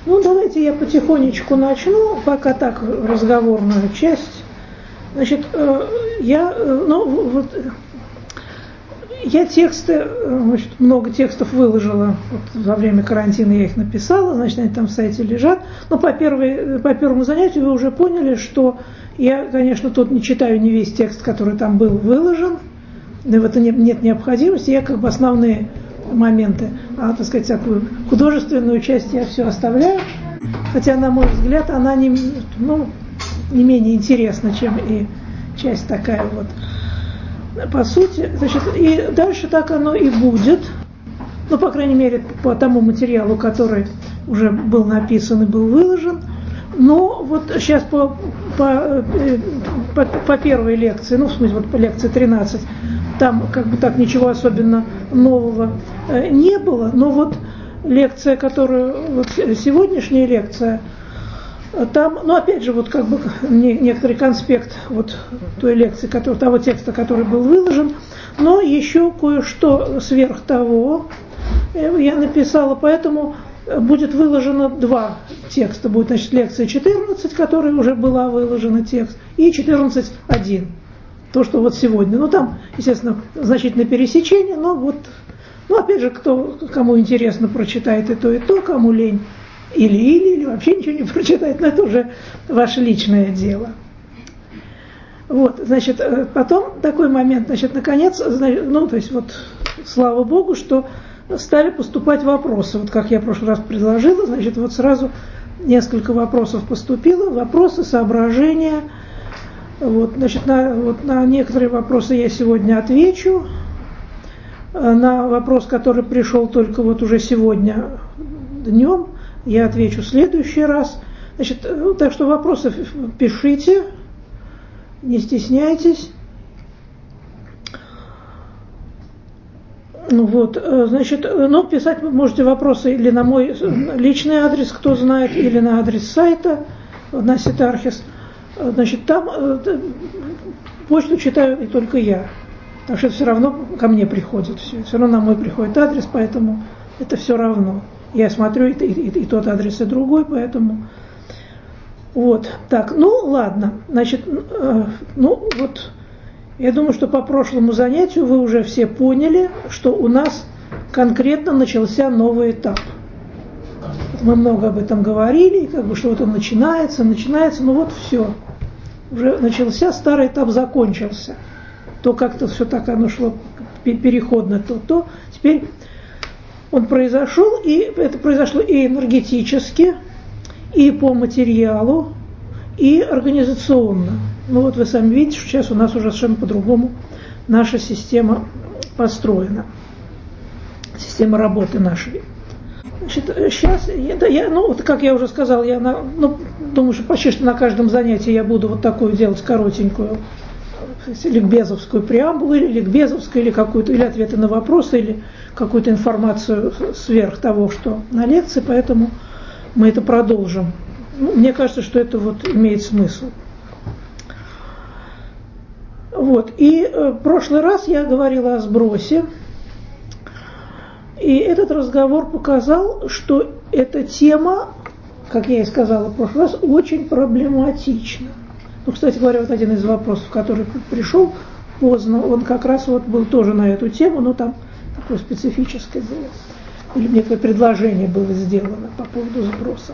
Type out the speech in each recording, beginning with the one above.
Ну, давайте я потихонечку начну, пока так разговорную часть. Значит, я тексты, значит, много текстов выложила. Вот во время карантина я их написала, значит, они там в сайте лежат. Но по первому занятию вы уже поняли, что я, конечно, тут не читаю не весь текст, который там был выложен. Да в этом нет необходимости. Я как бы основные моменты, так сказать, всякую художественную часть я все оставляю. Хотя, на мой взгляд, она не менее интересна, чем и часть такая вот. По сути, значит, и дальше так оно и будет. Ну, по крайней мере, по тому материалу, который уже был написан и был выложен. Но вот сейчас по первой лекции, ну, в смысле, вот по лекции 13, там как бы так ничего особенно нового не было. Но вот лекция, вот сегодняшняя лекция, там, ну, опять же, вот как бы некоторый конспект вот той лекции, того текста, который был выложен, но еще кое-что сверх того я написала, поэтому будет выложено два текста. Будет, значит, лекция 14, которая уже была выложена текст, и 14.1, то, что вот сегодня. Ну, там, естественно, значительное пересечение, но вот, ну, опять же, кому интересно, прочитает и то, кому лень, или вообще ничего не прочитает, но это уже ваше личное дело. Вот, значит, потом такой момент, значит, наконец, ну, то есть вот, слава Богу, что стали поступать вопросы. Вот как я в прошлый раз предложила, значит, вот сразу несколько вопросов поступило, вопросы, соображения. Вот, значит, на некоторые вопросы я сегодня отвечу. На вопрос, который пришел только вот уже сегодня днем, я отвечу в следующий раз. Значит, так что вопросы пишите, не стесняйтесь. Вот, значит, ну, писать вы можете вопросы или на мой личный адрес, кто знает, или на адрес сайта, на Ситархис. Значит, там почту читаю и только я. Так что это все равно ко мне приходит. Все равно на мой приходит адрес, поэтому это все равно. Я смотрю и тот адрес, и другой, поэтому... Вот, так, ну, ладно. Значит, ну, вот... Я думаю, что по прошлому занятию вы уже все поняли, что у нас конкретно начался новый этап. Мы много об этом говорили, как бы, что вот он начинается, но вот все. Уже начался, старый этап закончился. То как-то все так оно шло переходно, то. Теперь он произошел, и это произошло и энергетически, и по материалу, и организационно. Ну вот вы сами видите, что сейчас у нас уже совершенно по-другому наша система построена. Система работы нашей. Значит, сейчас, ну вот как я уже сказала, думаю, что почти что на каждом занятии я буду вот такую делать коротенькую ликбезовскую преамбулу, или ликбезовскую, или какую-то, или ответы на вопросы, или какую-то информацию сверх того, что на лекции, поэтому мы это продолжим. Ну, мне кажется, что это вот имеет смысл. Вот. И в прошлый раз я говорила о сбросе, и этот разговор показал, что эта тема, как я и сказала в прошлый раз, очень проблематична. Ну, кстати говоря, вот один из вопросов, который пришел поздно, он как раз вот был тоже на эту тему, но там такое специфическое было. Или некое предложение было сделано по поводу сброса.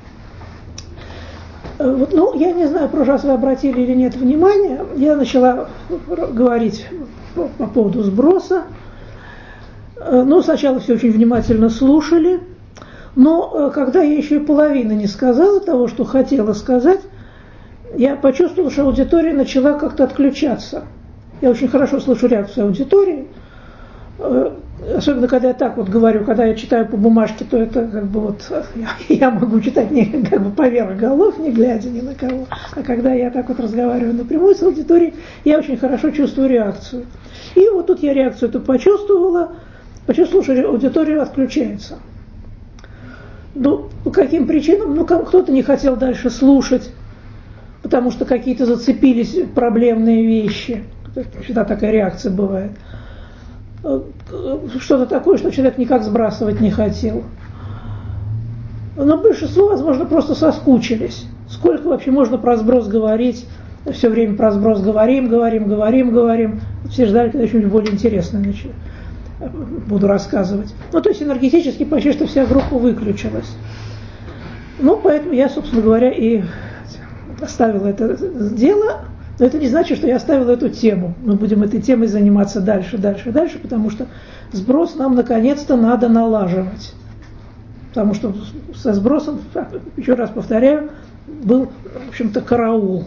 Вот, ну, я не знаю, в прошлый раз вы обратили или нет внимания, я начала говорить по поводу сброса. Ну, сначала все очень внимательно слушали, но когда я еще и половины не сказала того, что хотела сказать, я почувствовала, что аудитория начала как-то отключаться. Я очень хорошо слышу реакцию аудитории, особенно когда я так вот говорю, когда я читаю по бумажке, то это как бы вот я могу читать не как бы поверх голов, не глядя ни на кого, а когда я так вот разговариваю напрямую с аудиторией, я очень хорошо чувствую реакцию. И вот тут я реакцию эту почувствовала, что аудитория отключается. Ну, по каким причинам? Ну, кто-то не хотел дальше слушать, потому что какие-то зацепились проблемные вещи. Всегда такая реакция бывает. Что-то такое, что человек никак сбрасывать не хотел. Но большинство, возможно, просто соскучились. Сколько вообще можно про сброс говорить? Все время про сброс говорим. Все ждали, когда что-нибудь более интересное буду рассказывать. Ну, то есть энергетически почти что вся группа выключилась. Ну, поэтому я, собственно говоря, и оставила это дело. Но это не значит, что я оставила эту тему. Мы будем этой темой заниматься дальше, потому что сброс нам наконец-то надо налаживать. Потому что со сбросом, еще раз повторяю, был, в общем-то, караул.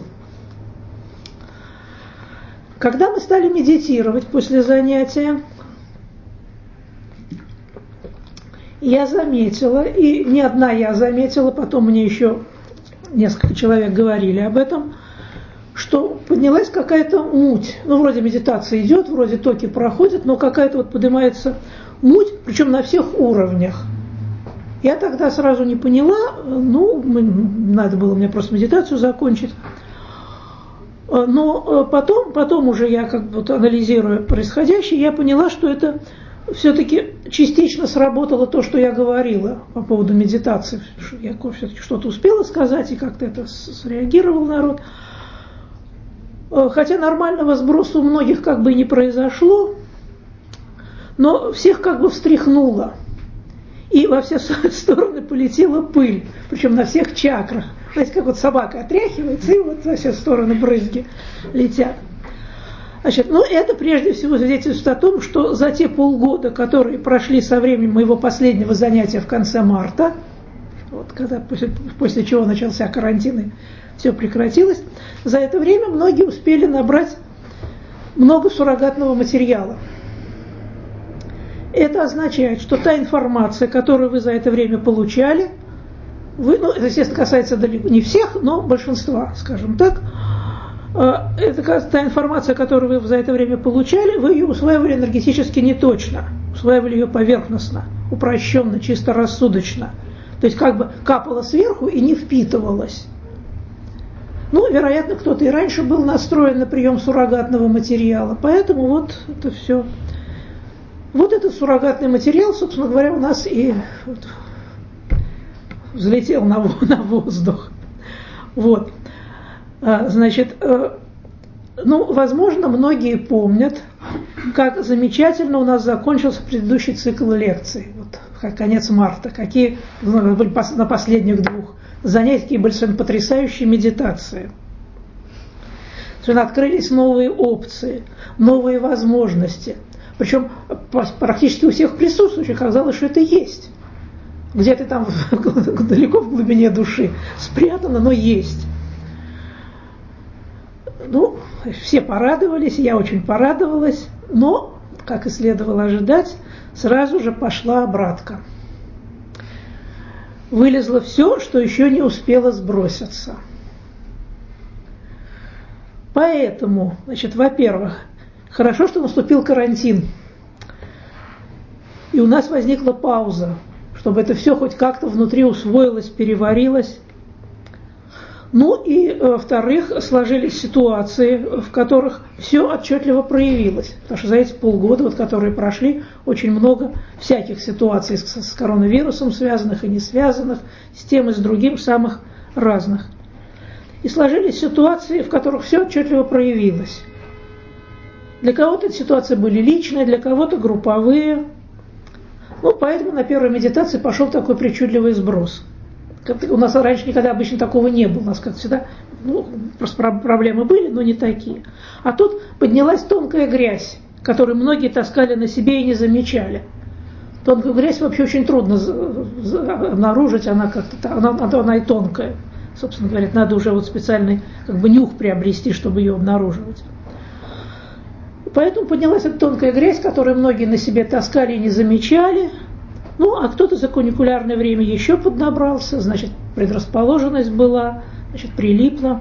Когда мы стали медитировать после занятия, я заметила, и не одна я заметила, потом мне еще несколько человек говорили об этом, что поднялась какая-то муть. Ну, вроде медитация идет, вроде токи проходят, но какая-то вот поднимается муть, причем на всех уровнях. Я тогда сразу не поняла, надо было мне просто медитацию закончить. Но потом уже я как бы анализируя происходящее, я поняла, что это все-таки частично сработало то, что я говорила по поводу медитации. Я все-таки что-то успела сказать, и как-то это среагировал народ. Хотя нормального сброса у многих как бы и не произошло, но всех как бы встряхнуло. И во все стороны полетела пыль, причем на всех чакрах. Знаете, как вот собака отряхивается, и вот во все стороны брызги летят. Значит, это прежде всего свидетельствует о том, что за те полгода, которые прошли со времени моего последнего занятия в конце марта, вот когда после чего начался карантин и все прекратилось, за это время многие успели набрать много суррогатного материала. Это означает, что та информация, которую вы за это время получали, это, естественно, касается далеко не всех, но большинства, скажем так, это та информация, которую вы за это время получали, вы ее усваивали энергетически неточно, усваивали ее поверхностно, упрощенно, чисто рассудочно. То есть как бы капало сверху и не впитывалось. Вероятно, кто-то и раньше был настроен на прием суррогатного материала, поэтому вот это все. Вот этот суррогатный материал, собственно говоря, у нас и взлетел на воздух. Вот. Значит, возможно, многие помнят, как замечательно у нас закончился предыдущий цикл лекций. Вот, конец марта. Какие были на последних двух занятиях были совершенно потрясающие медитации. Совершенно открылись новые опции, новые возможности. Причем практически у всех присутствующих казалось, что это есть. Где-то там далеко в глубине души спрятано, но есть. Все порадовались, я очень порадовалась, но, как и следовало ожидать, сразу же пошла обратка. Вылезло все, что еще не успело сброситься. Поэтому, во-первых, хорошо, что наступил карантин, и у нас возникла пауза, чтобы это все хоть как-то внутри усвоилось, переварилось. И, во-вторых, сложились ситуации, в которых все отчетливо проявилось. Потому что за эти полгода, которые прошли, очень много всяких ситуаций с коронавирусом связанных и не связанных, с тем и с другим, самых разных. И сложились ситуации, в которых все отчетливо проявилось. Для кого-то эти ситуации были личные, для кого-то групповые. Поэтому на первой медитации пошел такой причудливый сброс. У нас раньше никогда обычно такого не было. У нас как всегда, просто проблемы были, но не такие. А тут поднялась тонкая грязь, которую многие таскали на себе и не замечали. Тонкую грязь вообще очень трудно обнаружить, она и тонкая. Собственно говоря, надо уже специальный нюх приобрести, чтобы ее обнаруживать. Поэтому поднялась эта тонкая грязь, которую многие на себе таскали и не замечали. А кто-то за каникулярное время еще поднабрался, значит, предрасположенность была, значит, прилипла.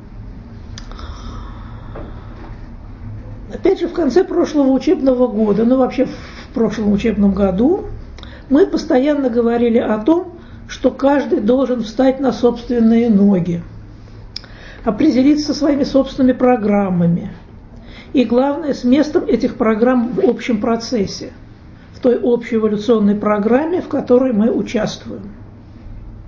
Опять же, в конце прошлого учебного года, вообще в прошлом учебном году, мы постоянно говорили о том, что каждый должен встать на собственные ноги, определиться со своими собственными программами. И главное, с местом этих программ в общем процессе, в той общей эволюционной программе, в которой мы участвуем.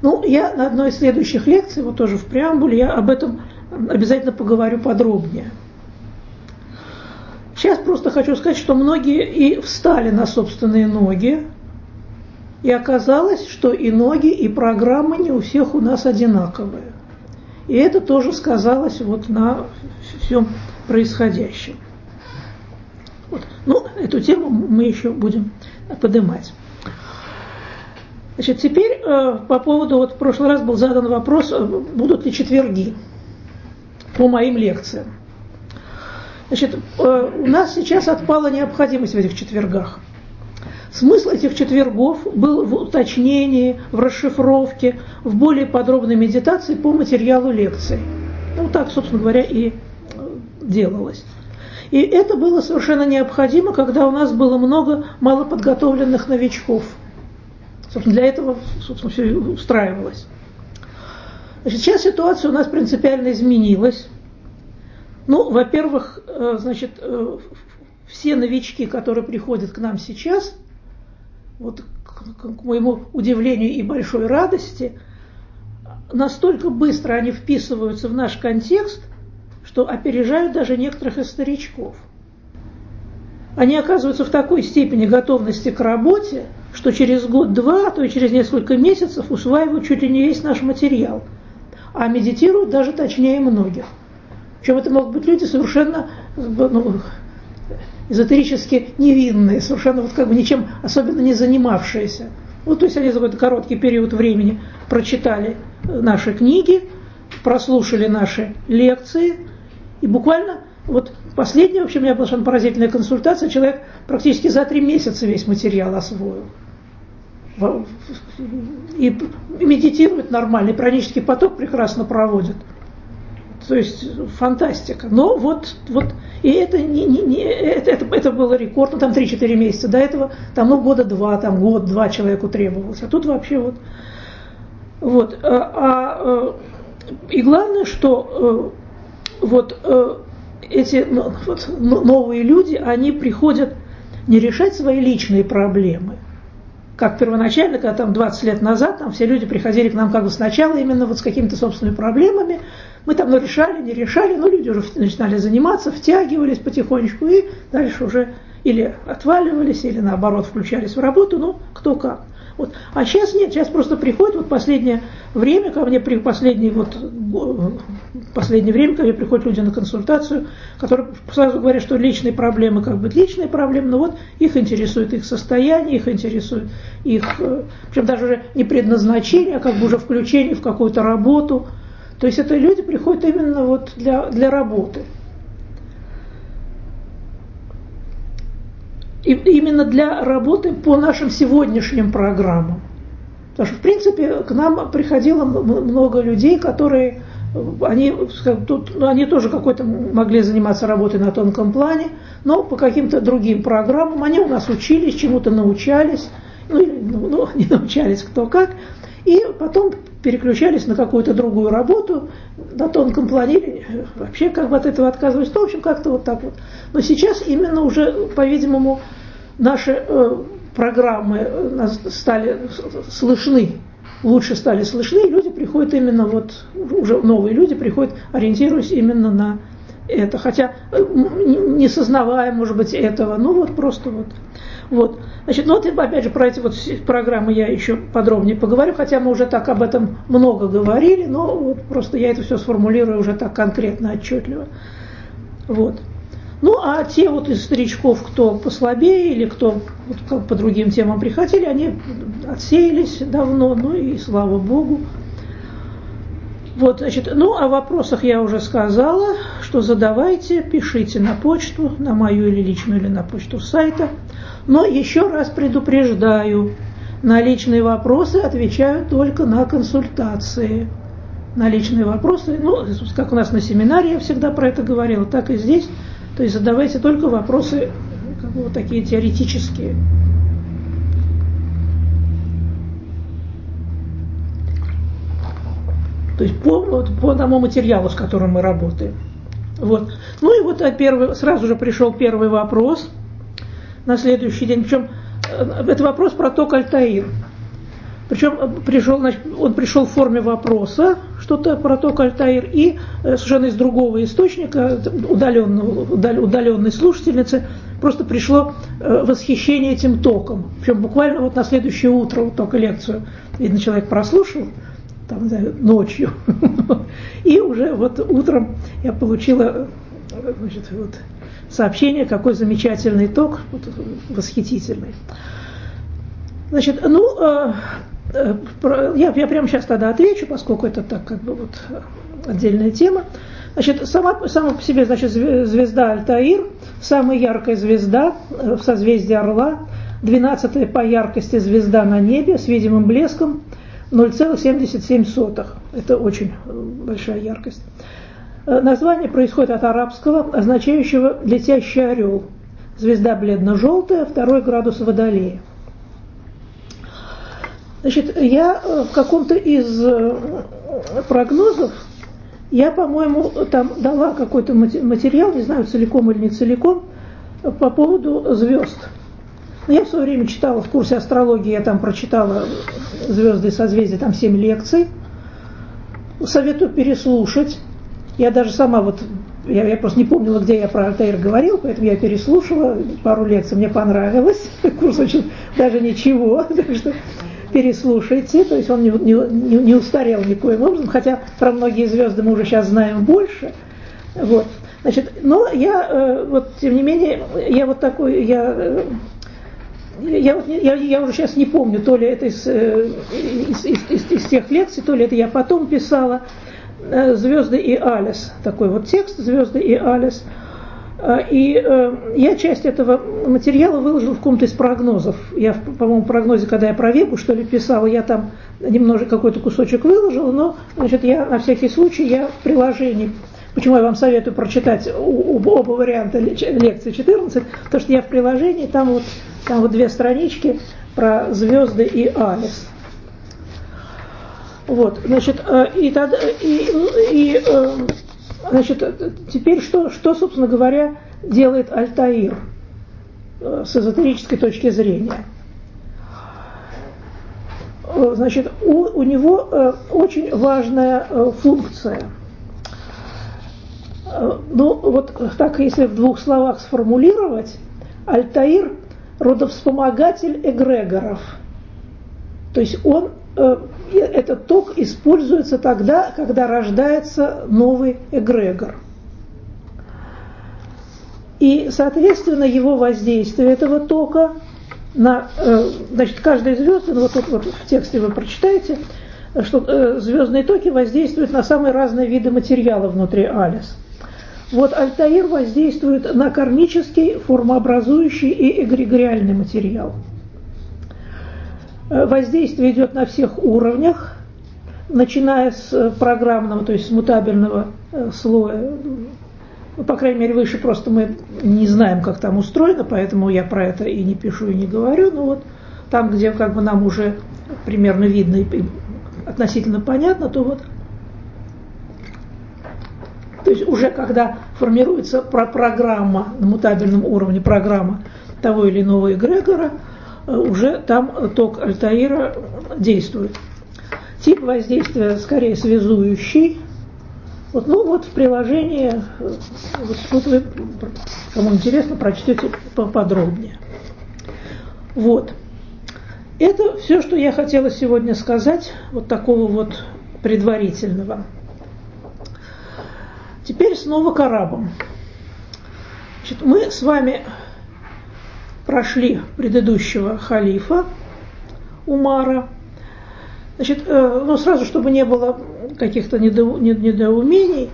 Ну, я на одной из следующих лекций, вот тоже в преамбуле, я об этом обязательно поговорю подробнее. Сейчас просто хочу сказать, что многие и встали на собственные ноги, и оказалось, что и ноги, и программы не у всех у нас одинаковые. И это тоже сказалось вот на всем происходящем. Вот. Ну, эту тему мы еще будем поднимать. Значит, теперь по поводу, вот в прошлый раз был задан вопрос, будут ли четверги по моим лекциям. Значит, у нас сейчас отпала необходимость в этих четвергах. Смысл этих четвергов был в уточнении, в расшифровке, в более подробной медитации по материалу лекций. Ну, так, собственно говоря, и делалось. И это было совершенно необходимо, когда у нас было много малоподготовленных новичков. Собственно, для этого, собственно, все устраивалось. Значит, сейчас ситуация у нас принципиально изменилась. Ну, во-первых, значит, все новички, которые приходят к нам сейчас, вот к моему удивлению и большой радости, настолько быстро они вписываются в наш контекст, что опережают даже некоторых из старичков. Они оказываются в такой степени готовности к работе, что через год-два, а то и через несколько месяцев усваивают чуть ли не весь наш материал, а медитируют даже точнее многих. Причем это могут быть люди совершенно эзотерически невинные, совершенно вот как бы ничем особенно не занимавшиеся. Вот, то есть они за какой-то короткий период времени прочитали наши книги, прослушали наши лекции, и буквально вот последняя, вообще у меня была совершенно поразительная консультация, человек практически за 3 месяца весь материал освоил. И медитирует нормально, и пранический поток прекрасно проводит. То есть фантастика. Но вот и это было рекорд, ну там 3-4 месяца. До этого там года 2, там год-два человеку требовалось. А тут вообще вот. И главное, что эти новые люди, они приходят не решать свои личные проблемы, как первоначально, когда там 20 лет назад там все люди приходили к нам как бы сначала именно вот с какими-то собственными проблемами, мы там решали, не решали, но люди уже начинали заниматься, втягивались потихонечку и дальше уже или отваливались, или наоборот включались в работу, ну кто как. Вот. А сейчас нет, сейчас просто приходит, вот последнее время ко мне, последнее время ко мне приходят люди на консультацию, которые сразу говорят, что личные проблемы, как бы личные проблемы, но вот их интересует их состояние, их интересует их, причем даже уже не предназначение, а как бы уже включение в какую-то работу. То есть это люди приходят именно вот для работы. И именно для работы по нашим сегодняшним программам. Потому что, в принципе, к нам приходило много людей, которые, они тоже какой-то могли заниматься работой на тонком плане, но по каким-то другим программам. Они у нас учились, чему-то научались, не научались кто как, и потом переключались на какую-то другую работу на тонком плане, или вообще как бы от этого отказывались. Ну, в общем, как-то вот так вот. Но сейчас именно уже, по-видимому, наши программы стали слышны, лучше стали слышны, и люди приходят именно вот, уже новые люди приходят, ориентируясь именно на это. Хотя не сознавая, может быть, этого, ну вот просто вот. Вот. Значит, ну вот опять же про эти вот программы я еще подробнее поговорю, хотя мы уже так об этом много говорили, но вот просто я это все сформулирую уже так конкретно, отчетливо. Вот. Ну а те вот из старичков, кто послабее или кто вот по другим темам приходили, они отсеялись давно, ну и слава Богу. Вот, значит, ну о вопросах я уже сказала, что задавайте, пишите на почту, на мою или личную, или на почту сайта. Но еще раз предупреждаю, на личные вопросы отвечаю только на консультации. На личные вопросы, ну, как у нас на семинаре я всегда про это говорила, так и здесь. То есть задавайте только вопросы как бы вот такие теоретические. То есть по тому материалу, с которым мы работаем. Вот. Ну и вот сразу же пришел первый вопрос на следующий день. Причем это вопрос про ток Альтаир. Причем он пришел в форме вопроса, что-то про ток Альтаир, и совершенно из другого источника, удаленной слушательницы, просто пришло восхищение этим током. Причем буквально вот на следующее утро вот только лекцию, видно, человек прослушал, там, ночью, и уже вот утром я получила, значит, вот, сообщение, какой замечательный ток, вот, восхитительный. Значит, я прямо сейчас тогда отвечу, поскольку это так как бы вот отдельная тема. Значит, сама по себе, значит, звезда Альтаир, самая яркая звезда в созвездии Орла, 12-я по яркости звезда на небе с видимым блеском, 0,77. Это очень большая яркость. Название происходит от арабского, означающего «летящий орел». Звезда бледно-желтая, 2 градус Водолея. Значит, я в каком-то из прогнозов, я, по-моему, там дала какой-то материал, не знаю, целиком или не целиком, по поводу звезд. Я в свое время читала в курсе астрологии, я там прочитала «Звезды и созвездия», там 7 лекций. Советую переслушать. Я даже сама вот, я просто не помнила, где я про Альтаир говорила, поэтому я переслушала пару лекций, мне понравилось. Курс очень даже ничего, так что переслушайте, то есть он не устарел никоим образом, хотя про многие звезды мы уже сейчас знаем больше. Вот. Значит, но я, вот, тем не менее, я вот такой, я уже сейчас не помню, то ли это из тех лекций, то ли это я потом писала, «Звезды и Алис», такой вот текст «Звезды и Алис». И я часть этого материала выложила в каком-то из прогнозов. Я, по-моему, в прогнозе, когда я про Вегу, что ли, писала, я там немножко какой-то кусочек выложила, но, значит, я на всякий случай, я в приложении, почему я вам советую прочитать оба варианта лекции 14, потому что я в приложении, там вот 2 странички про звезды и Алис. Вот, значит, значит, теперь что, собственно говоря, делает Альтаир с эзотерической точки зрения? Значит, у него очень важная функция. Ну, вот так, если в 2 словах сформулировать, Альтаир – родовспомогатель эгрегоров. То есть этот ток используется тогда, когда рождается новый эгрегор. И, соответственно, его воздействие этого тока на, значит, каждая звезда, ну вот тут вот в тексте вы прочитаете, что звездные токи воздействуют на самые разные виды материала внутри Алис. Вот Альтаир воздействует на кармический, формообразующий и эгрегориальный материал. Воздействие идет на всех уровнях, начиная с программного, то есть с мутабельного слоя. Ну, по крайней мере, выше просто мы не знаем, как там устроено, поэтому я про это и не пишу, и не говорю. Но вот там, где как бы нам уже примерно видно и относительно понятно, то вот. То есть уже когда формируется программа на мутабельном уровне, программа того или иного эгрегора, уже там ток Альтаира действует. Тип воздействия скорее связующий. Вот, ну вот в приложении, вот тут вы, кому интересно, прочтете поподробнее. Вот. Это все, что я хотела сегодня сказать, вот такого вот предварительного. Теперь снова к арабам. Значит, мы с вами прошли предыдущего халифа Умара. Значит, ну сразу, чтобы не было каких-то недоумений,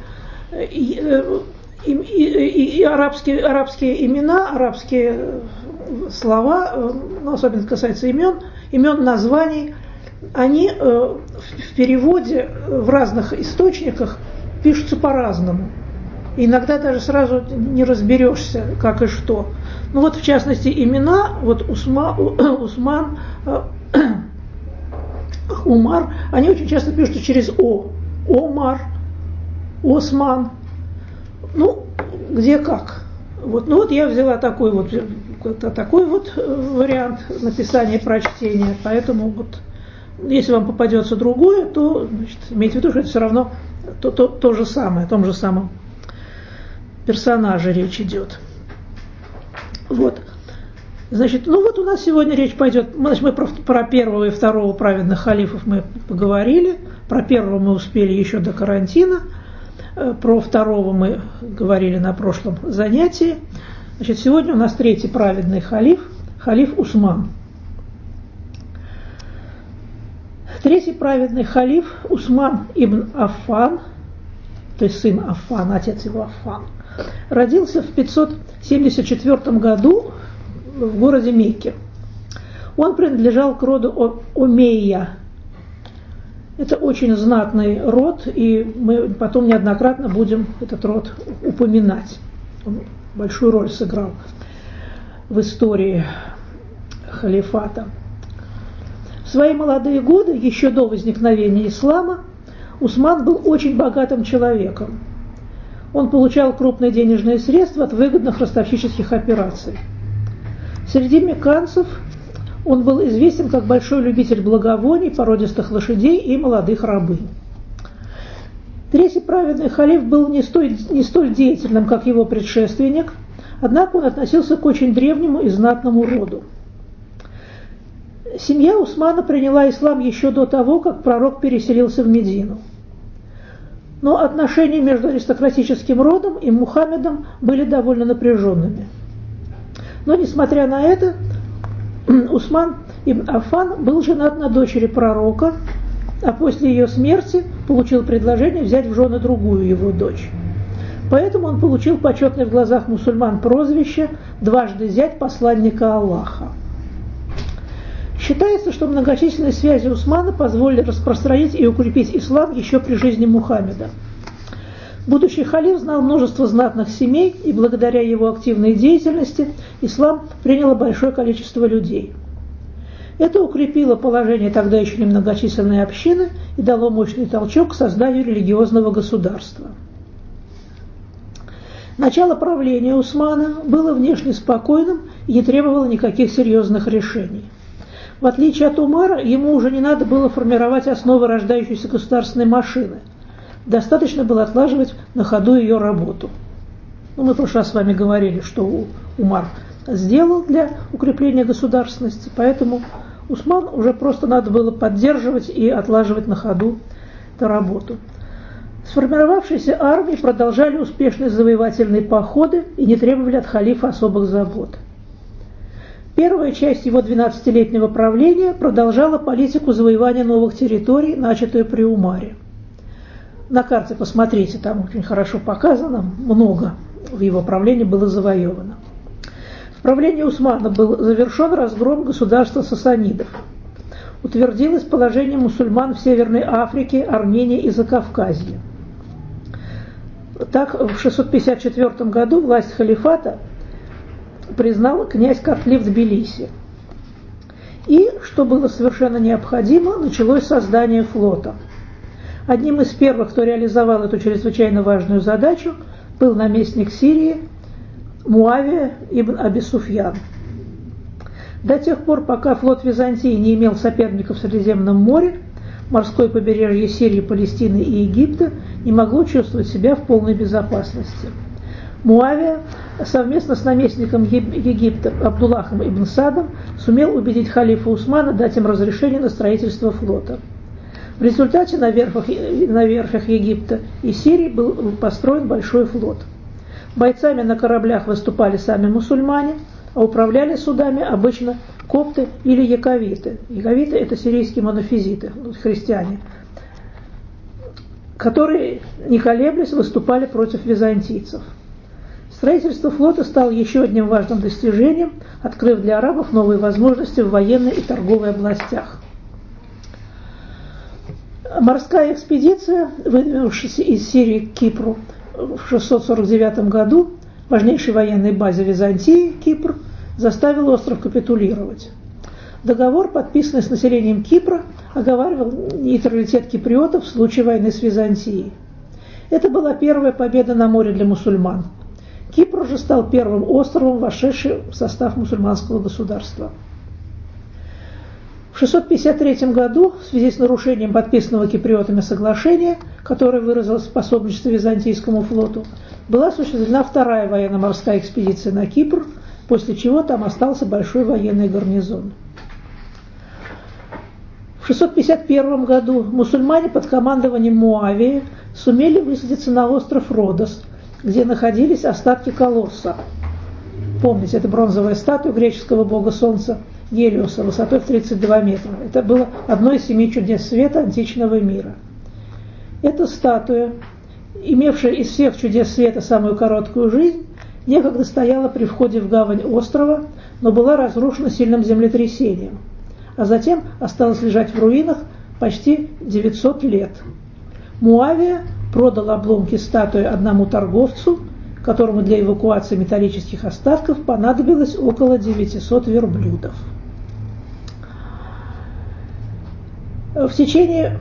и арабские имена, арабские слова, ну, особенно касается имен, названий, они в переводе в разных источниках пишутся по-разному. Иногда даже сразу не разберешься, как и что. Ну вот, в частности, имена, вот Усман, Умар, они очень часто пишутся через О. Омар, Осман. Ну, где как. Вот, ну вот я взяла такой вот вариант написания, прочтения, поэтому вот Если вам попадется другое, то, значит, имейте в виду, что это все равно то же самое, о том же самом персонаже речь идет. Вот. Значит, ну вот у нас сегодня речь пойдет, значит, мы про первого и второго праведных халифов мы поговорили, про первого мы успели еще до карантина, про второго мы говорили на прошлом занятии. Значит, сегодня у нас третий праведный халиф, халиф Усман. Третий праведный халиф Усман ибн Аффан, то есть сын Аффана, отец его Аффан, родился в 574 году в городе Мекке. Он принадлежал к роду Омейя. Это очень знатный род, и мы потом неоднократно будем этот род упоминать. Он большую роль сыграл в истории халифата. В свои молодые годы, еще до возникновения ислама, Усман был очень богатым человеком. Он получал крупные денежные средства от выгодных ростовщических операций. Среди мекканцев он был известен как большой любитель благовоний, породистых лошадей и молодых рабынь. Третий праведный халиф был не столь деятельным, как его предшественник, однако он относился к очень древнему и знатному роду. Семья Усмана приняла ислам еще до того, как пророк переселился в Медину. Но отношения между аристократическим родом и Мухаммедом были довольно напряженными. Но, несмотря на это, Усман ибн Аффан был женат на дочери пророка, а после ее смерти получил предложение взять в жены другую его дочь. Поэтому он получил почетное в глазах мусульман прозвище «дважды зять посланника Аллаха». Считается, что многочисленные связи Усмана позволили распространить и укрепить ислам еще при жизни Мухаммеда. Будущий халиф знал множество знатных семей, и благодаря его активной деятельности ислам приняло большое количество людей. Это укрепило положение тогда еще немногочисленной общины и дало мощный толчок к созданию религиозного государства. Начало правления Усмана было внешне спокойным и не требовало никаких серьезных решений. В отличие от Умара, ему уже не надо было формировать основы рождающейся государственной машины. Достаточно было отлаживать на ходу ее работу. Мы в прошлый раз с вами говорили, что Умар сделал для укрепления государственности, поэтому Усман уже просто надо было поддерживать и отлаживать на ходу эту работу. Сформировавшиеся армии продолжали успешные завоевательные походы и не требовали от халифа особых забот. Первая часть его 12-летнего правления продолжала политику завоевания новых территорий, начатую при Умаре. На карте посмотрите, там очень хорошо показано, много в его правлении было завоевано. В правлении Усмана был завершен разгром государства сасанидов. Утвердилось положение мусульман в Северной Африке, Армении и Закавказье. Так, в 654 году власть халифата признал князь Котлив Тбилиси. И, что было совершенно необходимо, началось создание флота. Одним из первых, кто реализовал эту чрезвычайно важную задачу, был наместник Сирии Муавия ибн Аби Суфьян. До тех пор, пока флот Византии не имел соперников в Средиземном море, морское побережье Сирии, Палестины и Египта не могло чувствовать себя в полной безопасности. Муавия совместно с наместником Египта Абдуллахом ибн Садом сумел убедить халифа Усмана дать им разрешение на строительство флота. В результате на верфях Египта и Сирии был построен большой флот. Бойцами на кораблях выступали сами мусульмане, а управляли судами обычно копты или яковиты. Яковиты – это сирийские монофизиты, христиане, которые, не колеблясь, выступали против византийцев. Строительство флота стало еще одним важным достижением, открыв для арабов новые возможности в военной и торговой областях. Морская экспедиция, выдвинувшаяся из Сирии к Кипру в 649 году, важнейшей военной базе Византии, Кипр, заставил остров капитулировать. Договор, подписанный с населением Кипра, оговаривал нейтралитет киприотов в случае войны с Византией. Это была первая победа на море для мусульман. Кипр уже стал первым островом, вошедшим в состав мусульманского государства. В В 653 году, в связи с нарушением подписанного киприотами соглашения, которое выразилось в пособничестве Византийскому флоту, была осуществлена вторая военно-морская экспедиция на Кипр, после чего там остался большой военный гарнизон. В 651 году мусульмане под командованием Муавии сумели высадиться на остров Родос, где находились остатки колосса. Помните, это бронзовая статуя греческого бога солнца Гелиоса высотой в 32 метра. Это было одно из 7 чудес света античного мира. Эта статуя, имевшая из всех чудес света самую короткую жизнь, некогда стояла при входе в гавань острова, но была разрушена сильным землетрясением, а затем осталась лежать в руинах почти 900 лет. Муавия продал обломки статуи одному торговцу, которому для эвакуации металлических остатков понадобилось около 900 верблюдов. В течение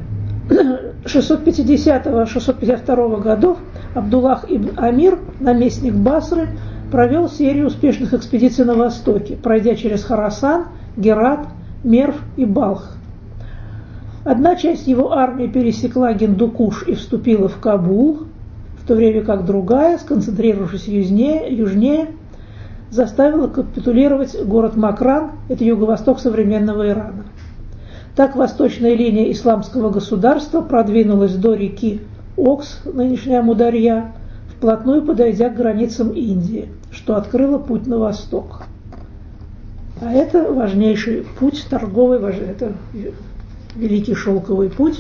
650-652 годов Абдуллах ибн Амир, наместник Басры, провел серию успешных экспедиций на востоке, пройдя через Хорасан, Герат, Мерв и Балх. Одна часть его армии пересекла Гиндукуш и вступила в Кабул, в то время как другая, сконцентрировавшись южнее, заставила капитулировать город Макран, это юго-восток современного Ирана. Так восточная линия исламского государства продвинулась до реки Окс, нынешняя Амударья, вплотную подойдя к границам Индии, что открыло путь на восток. А это важнейший путь торговый, это Великий Шелковый путь,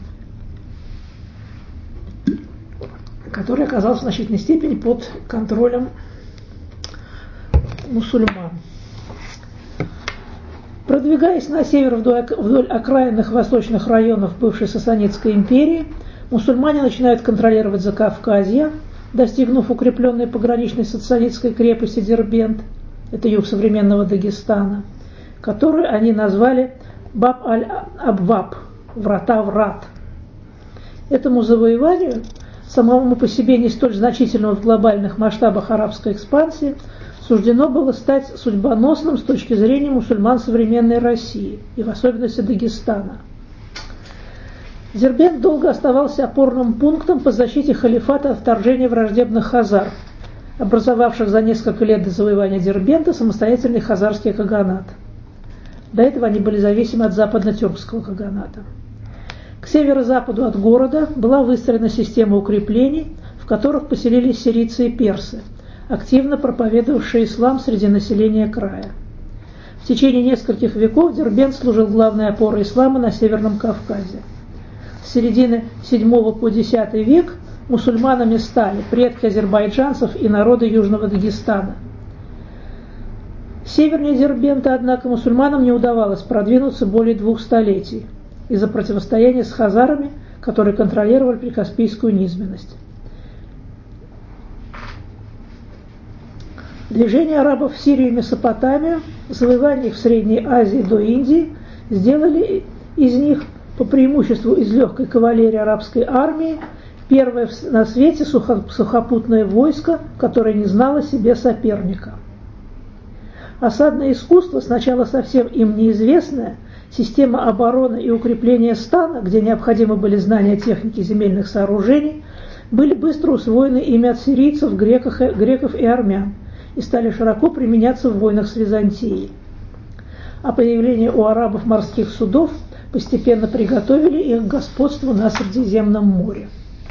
который оказался в значительной степени под контролем мусульман. Продвигаясь на север вдоль окраинных восточных районов бывшей Сасанидской империи, мусульмане начинают контролировать Закавказье, достигнув укрепленной пограничной сасанидской крепости Дербент, это юг современного Дагестана, которую они назвали Баб-аль-Абваб, врата врат. Этому завоеванию, самому по себе не столь значительному в глобальных масштабах арабской экспансии, суждено было стать судьбоносным с точки зрения мусульман современной России, и в особенности Дагестана. Дербент долго оставался опорным пунктом по защите халифата от вторжения враждебных хазар, образовавших за несколько лет до завоевания Дербента самостоятельный хазарский каганат. До этого они были зависимы от западно-тюркского каганата. К северо-западу от города была выстроена система укреплений, в которых поселились сирийцы и персы, активно проповедовавшие ислам среди населения края. В течение нескольких веков Дербент служил главной опорой ислама на Северном Кавказе. С середины VII по X век мусульманами стали предки азербайджанцев и народы Южного Дагестана. Севернее Дербента, однако, мусульманам не удавалось продвинуться более 2 столетий из-за противостояния с хазарами, которые контролировали прикаспийскую низменность. Движение арабов в Сирию и Месопотамию, завоевание их в Средней Азии до Индии сделали из них, по преимуществу из легкой кавалерии арабской армии, первое на свете сухопутное войско, которое не знало себе соперника. Осадное искусство, сначала совсем им неизвестное, система обороны и укрепления стана, где необходимы были знания техники земельных сооружений, были быстро усвоены ими от сирийцев, греков и армян и стали широко применяться в войнах с Византией. А появление у арабов морских судов постепенно приготовили их к господству на Средиземном море.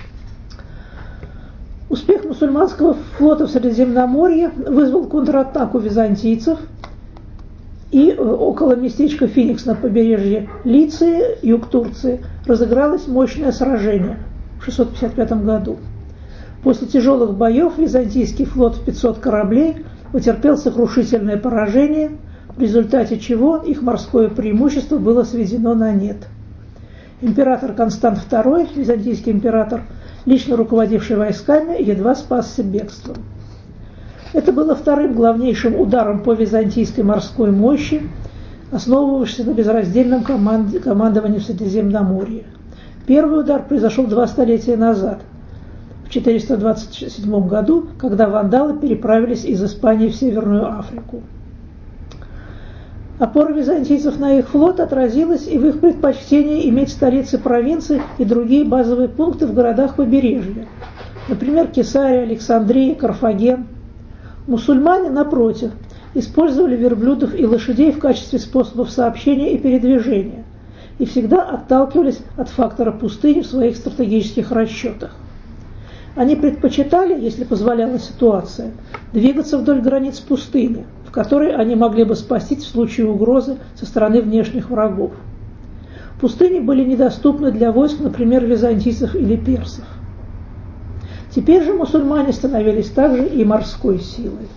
Успех мусульманского флота в Средиземноморье вызвал контратаку византийцев, и около местечка Финикс на побережье Лиции, юг Турции, разыгралось мощное сражение в 655 году. После тяжелых боев византийский флот в 500 кораблей потерпел сокрушительное поражение, в результате чего их морское преимущество было сведено на нет. Император Констант II, византийский император, лично руководивший войсками, едва спасся бегством. Это было вторым главнейшим ударом по византийской морской мощи, основывавшейся на безраздельном командовании в Средиземноморье. Первый удар произошел 2 столетия назад, в 427 году, когда вандалы переправились из Испании в Северную Африку. Опора византийцев на их флот отразилась и в их предпочтении иметь столицы провинций и другие базовые пункты в городах побережья, например, Кесария, Александрия, Карфаген. Мусульмане, напротив, использовали верблюдов и лошадей в качестве способов сообщения и передвижения и всегда отталкивались от фактора пустыни в своих стратегических расчетах. Они предпочитали, если позволяла ситуация, двигаться вдоль границ пустыни, в которой они могли бы спастись в случае угрозы со стороны внешних врагов. Пустыни были недоступны для войск, например, византийцев или персов. Теперь же мусульмане становились также и морской силой.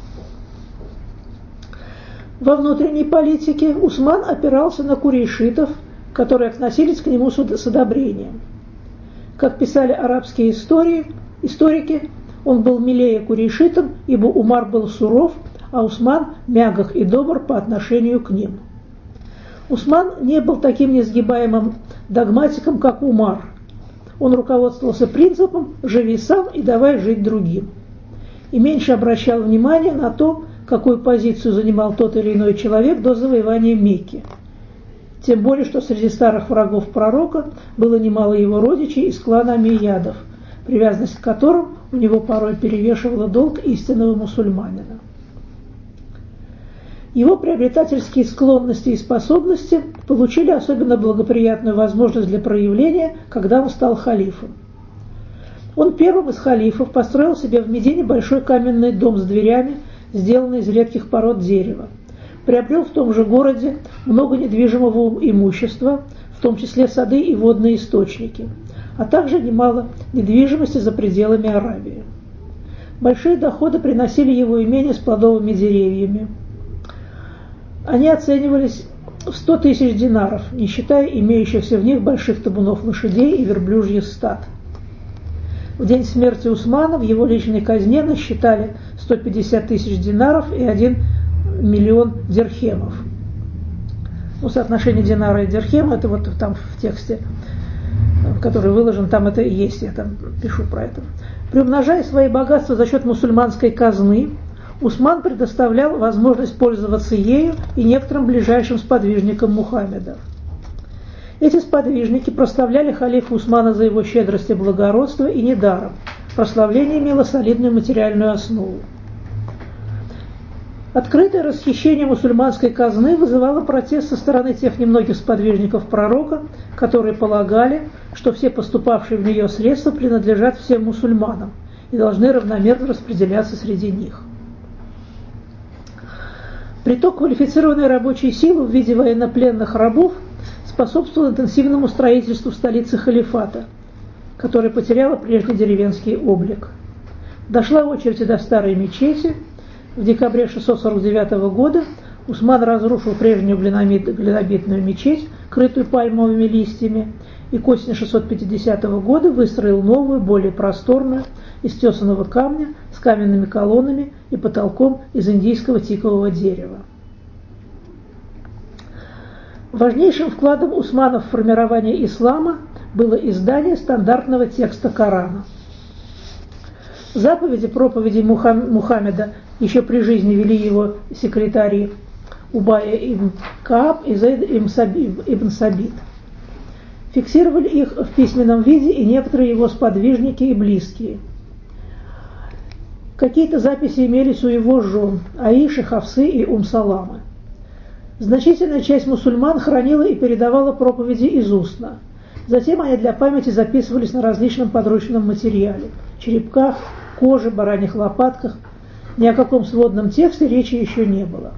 Во внутренней политике Усман опирался на курейшитов, которые относились к нему с одобрением. Как писали арабские историки, он был милее курейшитам, ибо Умар был суров, а Усман мягок и добр по отношению к ним. Усман не был таким несгибаемым догматиком, как Умар. Он руководствовался принципом «живи сам и давай жить другим» и меньше обращал внимания на то, какую позицию занимал тот или иной человек до завоевания Мекки. Тем более, что среди старых врагов пророка было немало его родичей из клана Омейядов, привязанность к которым у него порой перевешивала долг истинного мусульманина. Его приобретательские склонности и способности получили особенно благоприятную возможность для проявления, когда он стал халифом. Он первым из халифов построил себе в Медине большой каменный дом с дверями, сделанный из редких пород дерева. Приобрел в том же городе много недвижимого имущества, в том числе сады и водные источники, а также немало недвижимости за пределами Аравии. Большие доходы приносили его имения с плодовыми деревьями. Они оценивались в 100 тысяч динаров, не считая имеющихся в них больших табунов лошадей и верблюжьих стад. В день смерти Усмана в его личной казне насчитали 150 тысяч динаров и 1 миллион дирхемов. Соотношение динара и дирхема, это вот там в тексте, который выложен, там это и есть, я там пишу про это. Приумножая свои богатства за счет мусульманской казны, Усман предоставлял возможность пользоваться ею и некоторым ближайшим сподвижникам Мухаммеда. Эти сподвижники прославляли халифа Усмана за его щедрость и благородство, и недаром. Прославление имело солидную материальную основу. Открытое расхищение мусульманской казны вызывало протест со стороны тех немногих сподвижников пророка, которые полагали, что все поступавшие в нее средства принадлежат всем мусульманам и должны равномерно распределяться среди них. Приток квалифицированной рабочей силы в виде военнопленных рабов способствовал интенсивному строительству столицы халифата, которая потеряла прежний деревенский облик. Дошла очередь до старой мечети. В декабре 649 года Усман разрушил прежнюю глинобитную мечеть, крытую пальмовыми листьями, и к осени 650 года выстроил новую, более просторную, из тесаного камня, с каменными колоннами и потолком из индийского тикового дерева. Важнейшим вкладом Усмана в формирование ислама было издание стандартного текста Корана. Заповеди проповедей Мухаммеда еще при жизни вели его секретари Убая ибн Кааб и Зейд ибн Сабит. Фиксировали их в письменном виде и некоторые его сподвижники и близкие. Какие-то записи имелись у его жен Аиши, Хавсы и Саламы. Значительная часть мусульман хранила и передавала проповеди из устно. Затем они для памяти записывались на различном подручном материале – черепках, коже, бараньих лопатках. Ни о каком сводном тексте речи еще не было.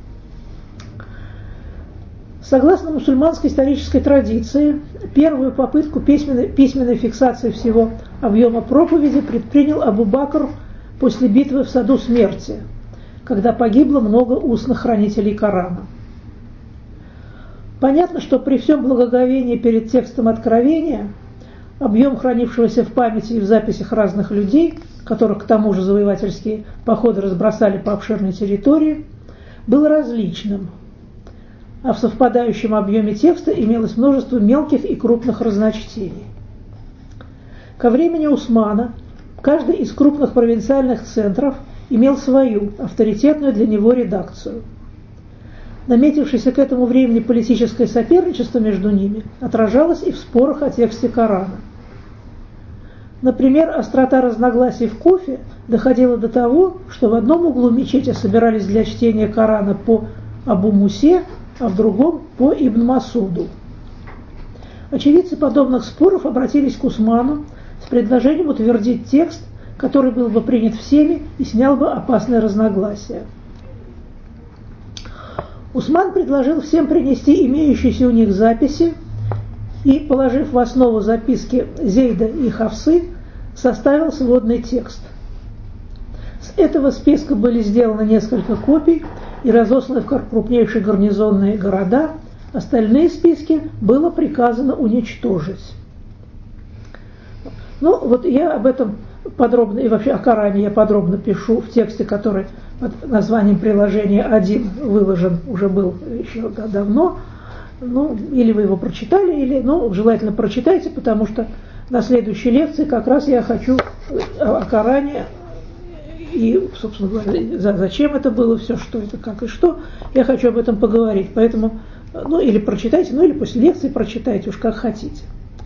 Согласно мусульманской исторической традиции, первую попытку письменной фиксации всего объема проповеди предпринял Абу Бакр после битвы в саду смерти, когда погибло много устных хранителей Корана. Понятно, что при всем благоговении перед текстом Откровения объем хранившегося в памяти и в записях разных людей, которых к тому же завоевательские походы разбросали по обширной территории, был различным, а в совпадающем объеме текста имелось множество мелких и крупных разночтений. Ко времени Усмана каждый из крупных провинциальных центров имел свою, авторитетную для него редакцию. Наметившееся к этому времени политическое соперничество между ними отражалось и в спорах о тексте Корана. Например, острота разногласий в Куфе доходила до того, что в одном углу мечети собирались для чтения Корана по Абу Мусе, а в другом по Ибн Масуду. Очевидцы подобных споров обратились к Усману с предложением утвердить текст, который был бы принят всеми и снял бы опасные разногласия. Усман предложил всем принести имеющиеся у них записи и, положив в основу записки Зейда и Хавсы, составил сводный текст. С этого списка были сделаны несколько копий и разосланы в крупнейшие гарнизонные города, остальные списки было приказано уничтожить. Ну, вот я об этом подробно, и вообще о Коране я подробно пишу в тексте, который под названием приложения 1 выложен, уже был еще давно. Ну, или вы его прочитали, или, ну, желательно прочитайте, потому что на следующей лекции как раз я хочу о Коране и, собственно говоря, зачем это было, все, что это, как и что, я хочу об этом поговорить. Поэтому, ну, или прочитайте, ну, или после лекции прочитайте, уж как хотите.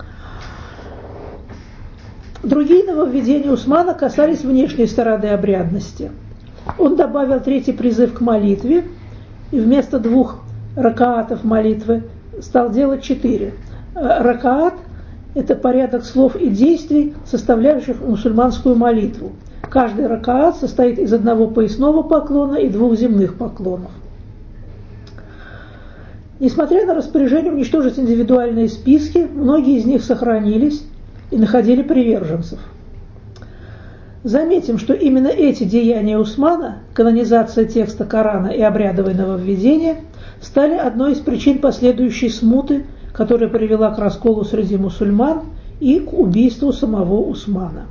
Другие нововведения Усмана касались внешней стороны обрядности. Он добавил третий призыв к молитве, и вместо 2 ракаатов молитвы стал делать 4. Ракаат – это порядок слов и действий, составляющих мусульманскую молитву. Каждый ракаат состоит из 1 поясного поклона и 2 земных поклонов. Несмотря на распоряжение уничтожить индивидуальные списки, многие из них сохранились и находили приверженцев. Заметим, что именно эти деяния Усмана, канонизация текста Корана и обрядовое нововведение, стали одной из причин последующей смуты, которая привела к расколу среди мусульман и к убийству самого Усмана.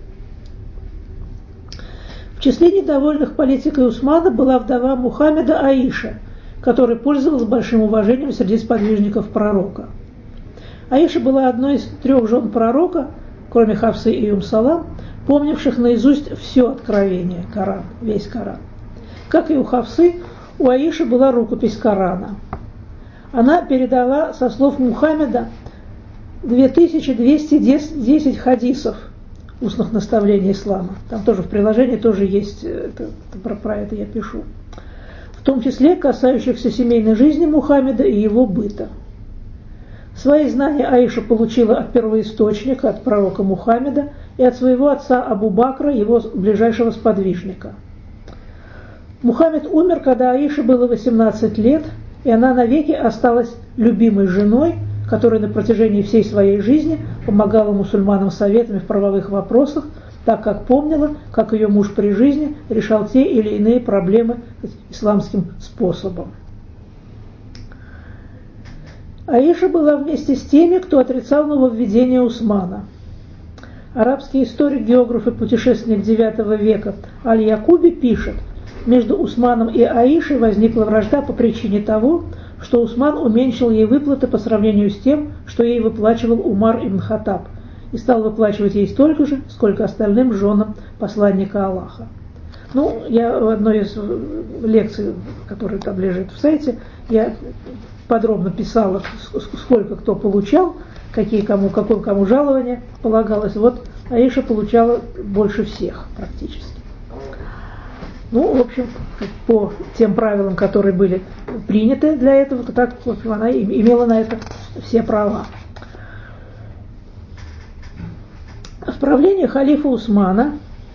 В числе недовольных политикой Усмана была вдова Мухаммеда Аиша, которая пользовалась большим уважением среди сподвижников пророка. Аиша была одной из 3 жен пророка, кроме Хавсы и Салам, помнивших наизусть все откровение, Коран, весь Коран. Как и у Хавсы, у Аиши была рукопись Корана. Она передала со слов Мухаммеда 2210 хадисов устных наставлений ислама. Там тоже в приложении тоже есть, про это я пишу. В том числе касающихся семейной жизни Мухаммеда и его быта. Свои знания Аиша получила от первоисточника, от пророка Мухаммеда и от своего отца Абу Бакра, его ближайшего сподвижника. Мухаммед умер, когда Аише было 18 лет, и она навеки осталась любимой женой, которая на протяжении всей своей жизни помогала мусульманам советами в правовых вопросах, так как помнила, как ее муж при жизни решал те или иные проблемы исламским способом. Аиша была вместе с теми, кто отрицал нововведение Усмана. Арабский историк, географ и путешественник IX века Аль-Якуби пишет: между Усманом и Аишей возникла вражда по причине того, что Усман уменьшил ей выплаты по сравнению с тем, что ей выплачивал Умар ибн Хаттаб, и стал выплачивать ей столько же, сколько остальным женам посланника Аллаха. Ну, я в одной из лекций, которая там лежит в сайте, я подробно писала, сколько кто получал, кому жалование полагалось. Вот Аиша получала больше всех практически. Ну, в общем, по тем правилам, которые были приняты для этого, то так, в общем, она имела на это все права. В правлении халифа Усмана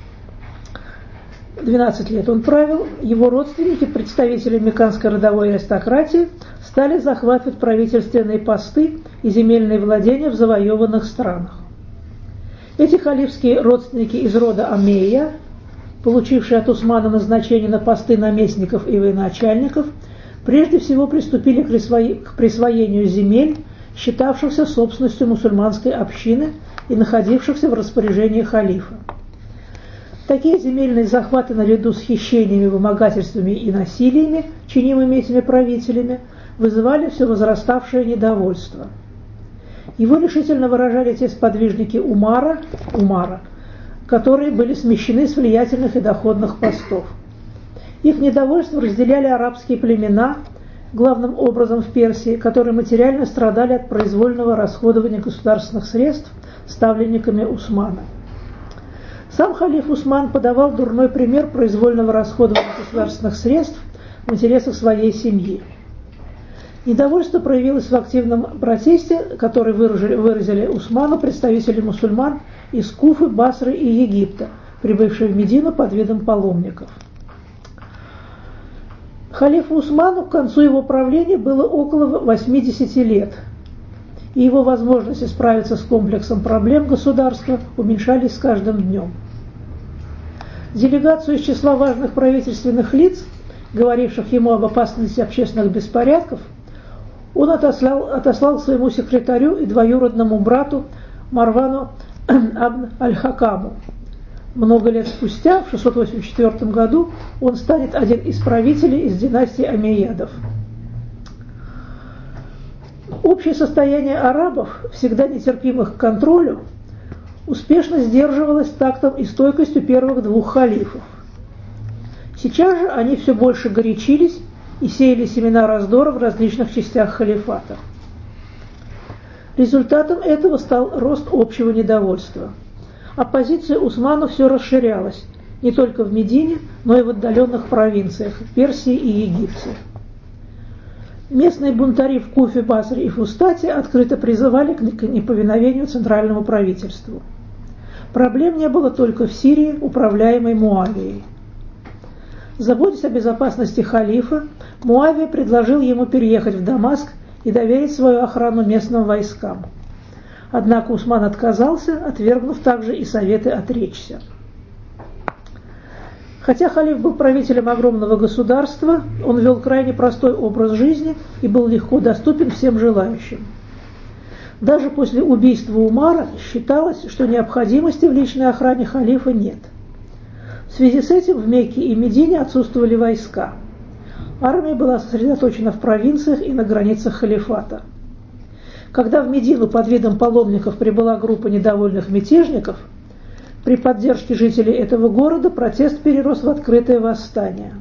12 лет он правил, его родственники, представители мекканской родовой аристократии, стали захватывать правительственные посты и земельные владения в завоеванных странах. Эти халифские родственники из рода Омейя, получившие от Усмана назначение на посты наместников и военачальников, прежде всего приступили к присвоению земель, считавшихся собственностью мусульманской общины и находившихся в распоряжении халифа. Такие земельные захваты наряду с хищениями, вымогательствами и насилиями, чинимыми этими правителями, вызывали все возраставшее недовольство. Его решительно выражали те сподвижники Умара, которые были смещены с влиятельных и доходных постов. Их недовольство разделяли арабские племена, главным образом в Персии, которые материально страдали от произвольного расходования государственных средств ставленниками Усмана. Сам халиф Усман подавал дурной пример произвольного расходования государственных средств в интересах своей семьи. Недовольство проявилось в активном протесте, который выразили Усману представители мусульман из Куфы, Басры и Египта, прибывшие в Медину под видом паломников. Халифу Усману к концу его правления было около 80 лет, и его возможности справиться с комплексом проблем государства уменьшались с каждым днем. Делегацию из числа важных правительственных лиц, говоривших ему об опасности общественных беспорядков, он отослал к своему секретарю и двоюродному брату Марвану абн аль-Хакаму. Много лет спустя, в 684 году, он станет один из правителей из династии Омейядов. Общее состояние арабов, всегда нетерпимых к контролю, успешно сдерживалось тактом и стойкостью первых двух халифов. Сейчас же они все больше горячились и сеяли семена раздора в различных частях халифата. Результатом этого стал рост общего недовольства. Оппозиция Усману все расширялась, не только в Медине, но и в отдаленных провинциях – Персии и Египте. Местные бунтари в Куфе, Басре и Фустате открыто призывали к неповиновению центральному правительству. Проблем не было только в Сирии, управляемой Муавией. Заботясь о безопасности халифа, Муавия предложил ему переехать в Дамаск и доверить свою охрану местным войскам. Однако Усман отказался, отвергнув также и советы отречься. Хотя халиф был правителем огромного государства, он вел крайне простой образ жизни и был легко доступен всем желающим. Даже после убийства Умара считалось, что необходимости в личной охране халифа нет. В связи с этим в Мекке и Медине отсутствовали войска. Армия была сосредоточена в провинциях и на границах халифата. Когда в Медину под видом паломников прибыла группа недовольных мятежников, при поддержке жителей этого города протест перерос в открытое восстание.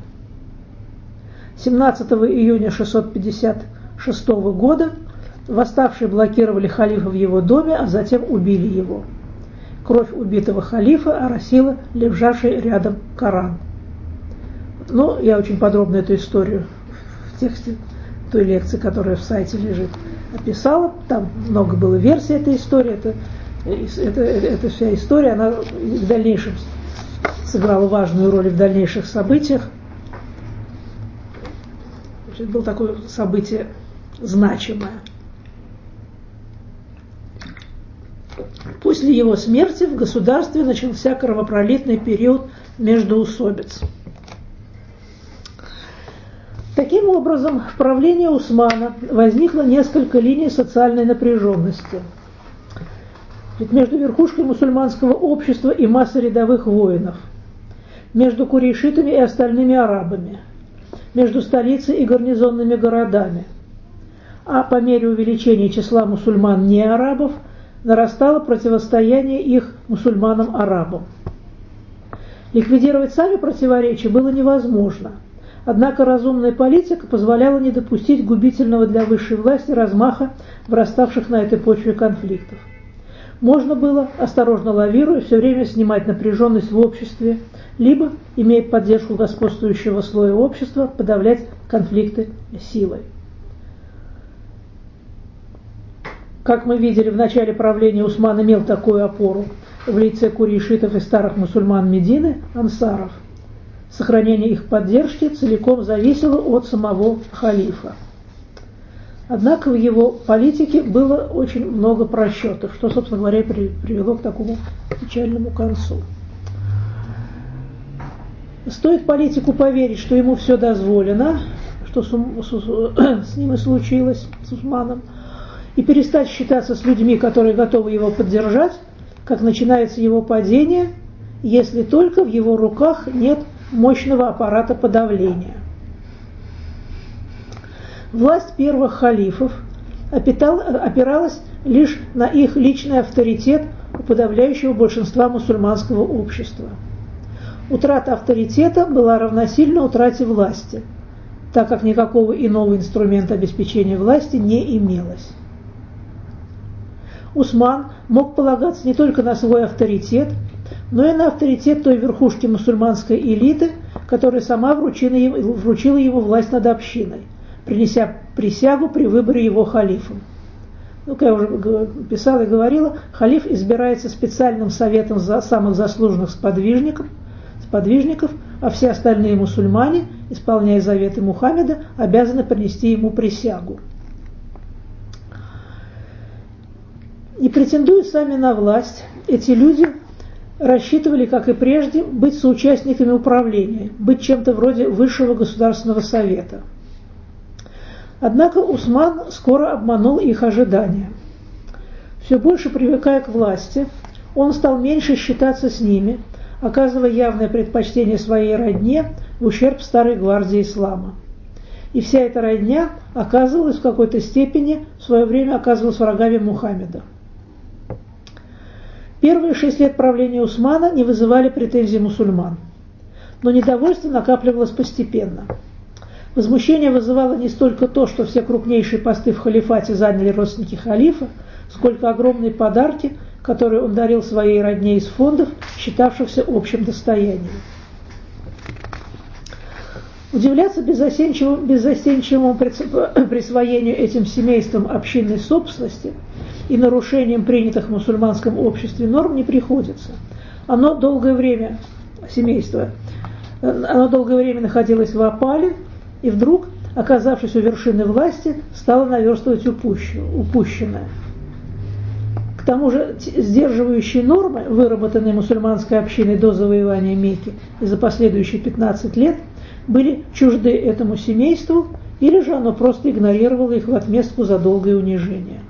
17 июня 656 года восставшие блокировали халифа в его доме, а затем убили его. Кровь убитого халифа оросила лежавший рядом Коран. Ну, я очень подробно эту историю в тексте той лекции, которая в сайте лежит, описала. Там много было версий этой истории. Эта вся история, она в дальнейшем сыграла важную роль в дальнейших событиях. Это было такое событие значимое. После его смерти в государстве начался кровопролитный период междоусобиц. Таким образом, в правлении Усмана возникло несколько линий социальной напряженности. Ведь между верхушкой мусульманского общества и массой рядовых воинов, между курейшитами и остальными арабами, между столицей и гарнизонными городами. А по мере увеличения числа мусульман не арабов нарастало противостояние их мусульманам-арабам. Ликвидировать сами противоречия было невозможно, однако разумная политика позволяла не допустить губительного для высшей власти размаха враставших на этой почве конфликтов. Можно было, осторожно лавируя, все время снимать напряженность в обществе, либо, имея поддержку господствующего слоя общества, подавлять конфликты силой. Как мы видели, в начале правления Усман имел такую опору в лице курейшитов и старых мусульман Медины, ансаров. Сохранение их поддержки целиком зависело от самого халифа. Однако в его политике было очень много просчетов, что, собственно говоря, привело к такому печальному концу. Стоит политику поверить, что ему все дозволено, что с ним и случилось, с Усманом, и перестать считаться с людьми, которые готовы его поддержать, как начинается его падение, если только в его руках нет мощного аппарата подавления. Власть первых халифов опиралась лишь на их личный авторитет у подавляющего большинства мусульманского общества. Утрата авторитета была равносильна утрате власти. так как никакого иного инструмента обеспечения власти не имелось. Усман мог полагаться не только на свой авторитет, но и на авторитет той верхушки мусульманской элиты, которая сама вручила ему власть над общиной, принеся присягу при выборе его халифом. Как я уже писала и говорила, халиф избирается специальным советом самых заслуженных сподвижников, а все остальные мусульмане, исполняя заветы Мухаммеда, обязаны принести ему присягу. Не претендуя сами на власть, эти люди рассчитывали, как и прежде, быть соучастниками управления, быть чем-то вроде высшего государственного совета. Однако Усман скоро обманул их ожидания. Все больше привыкая к власти, он стал меньше считаться с ними, оказывая явное предпочтение своей родне в ущерб старой гвардии ислама. И вся эта родня оказывалась в какой-то степени, в свое время оказывалась врагами Мухаммеда. Первые 6 лет правления Усмана не вызывали претензий мусульман, но недовольство накапливалось постепенно. Возмущение вызывало не столько то, что все крупнейшие посты в халифате заняли родственники халифа, сколько огромные подарки, которые он дарил своей родне из фондов, считавшихся общим достоянием. Удивляться беззастенчивому присвоению этим семействам общинной собственности и нарушением принятых в мусульманском обществе норм не приходится. Оно долгое время находилось в опале, и вдруг, оказавшись у вершины власти, стало наверстывать упущенное. К тому же сдерживающие нормы, выработанные мусульманской общиной до завоевания Мекки и за последующие 15 лет, были чужды этому семейству, или же оно просто игнорировало их в отместку за долгое унижение.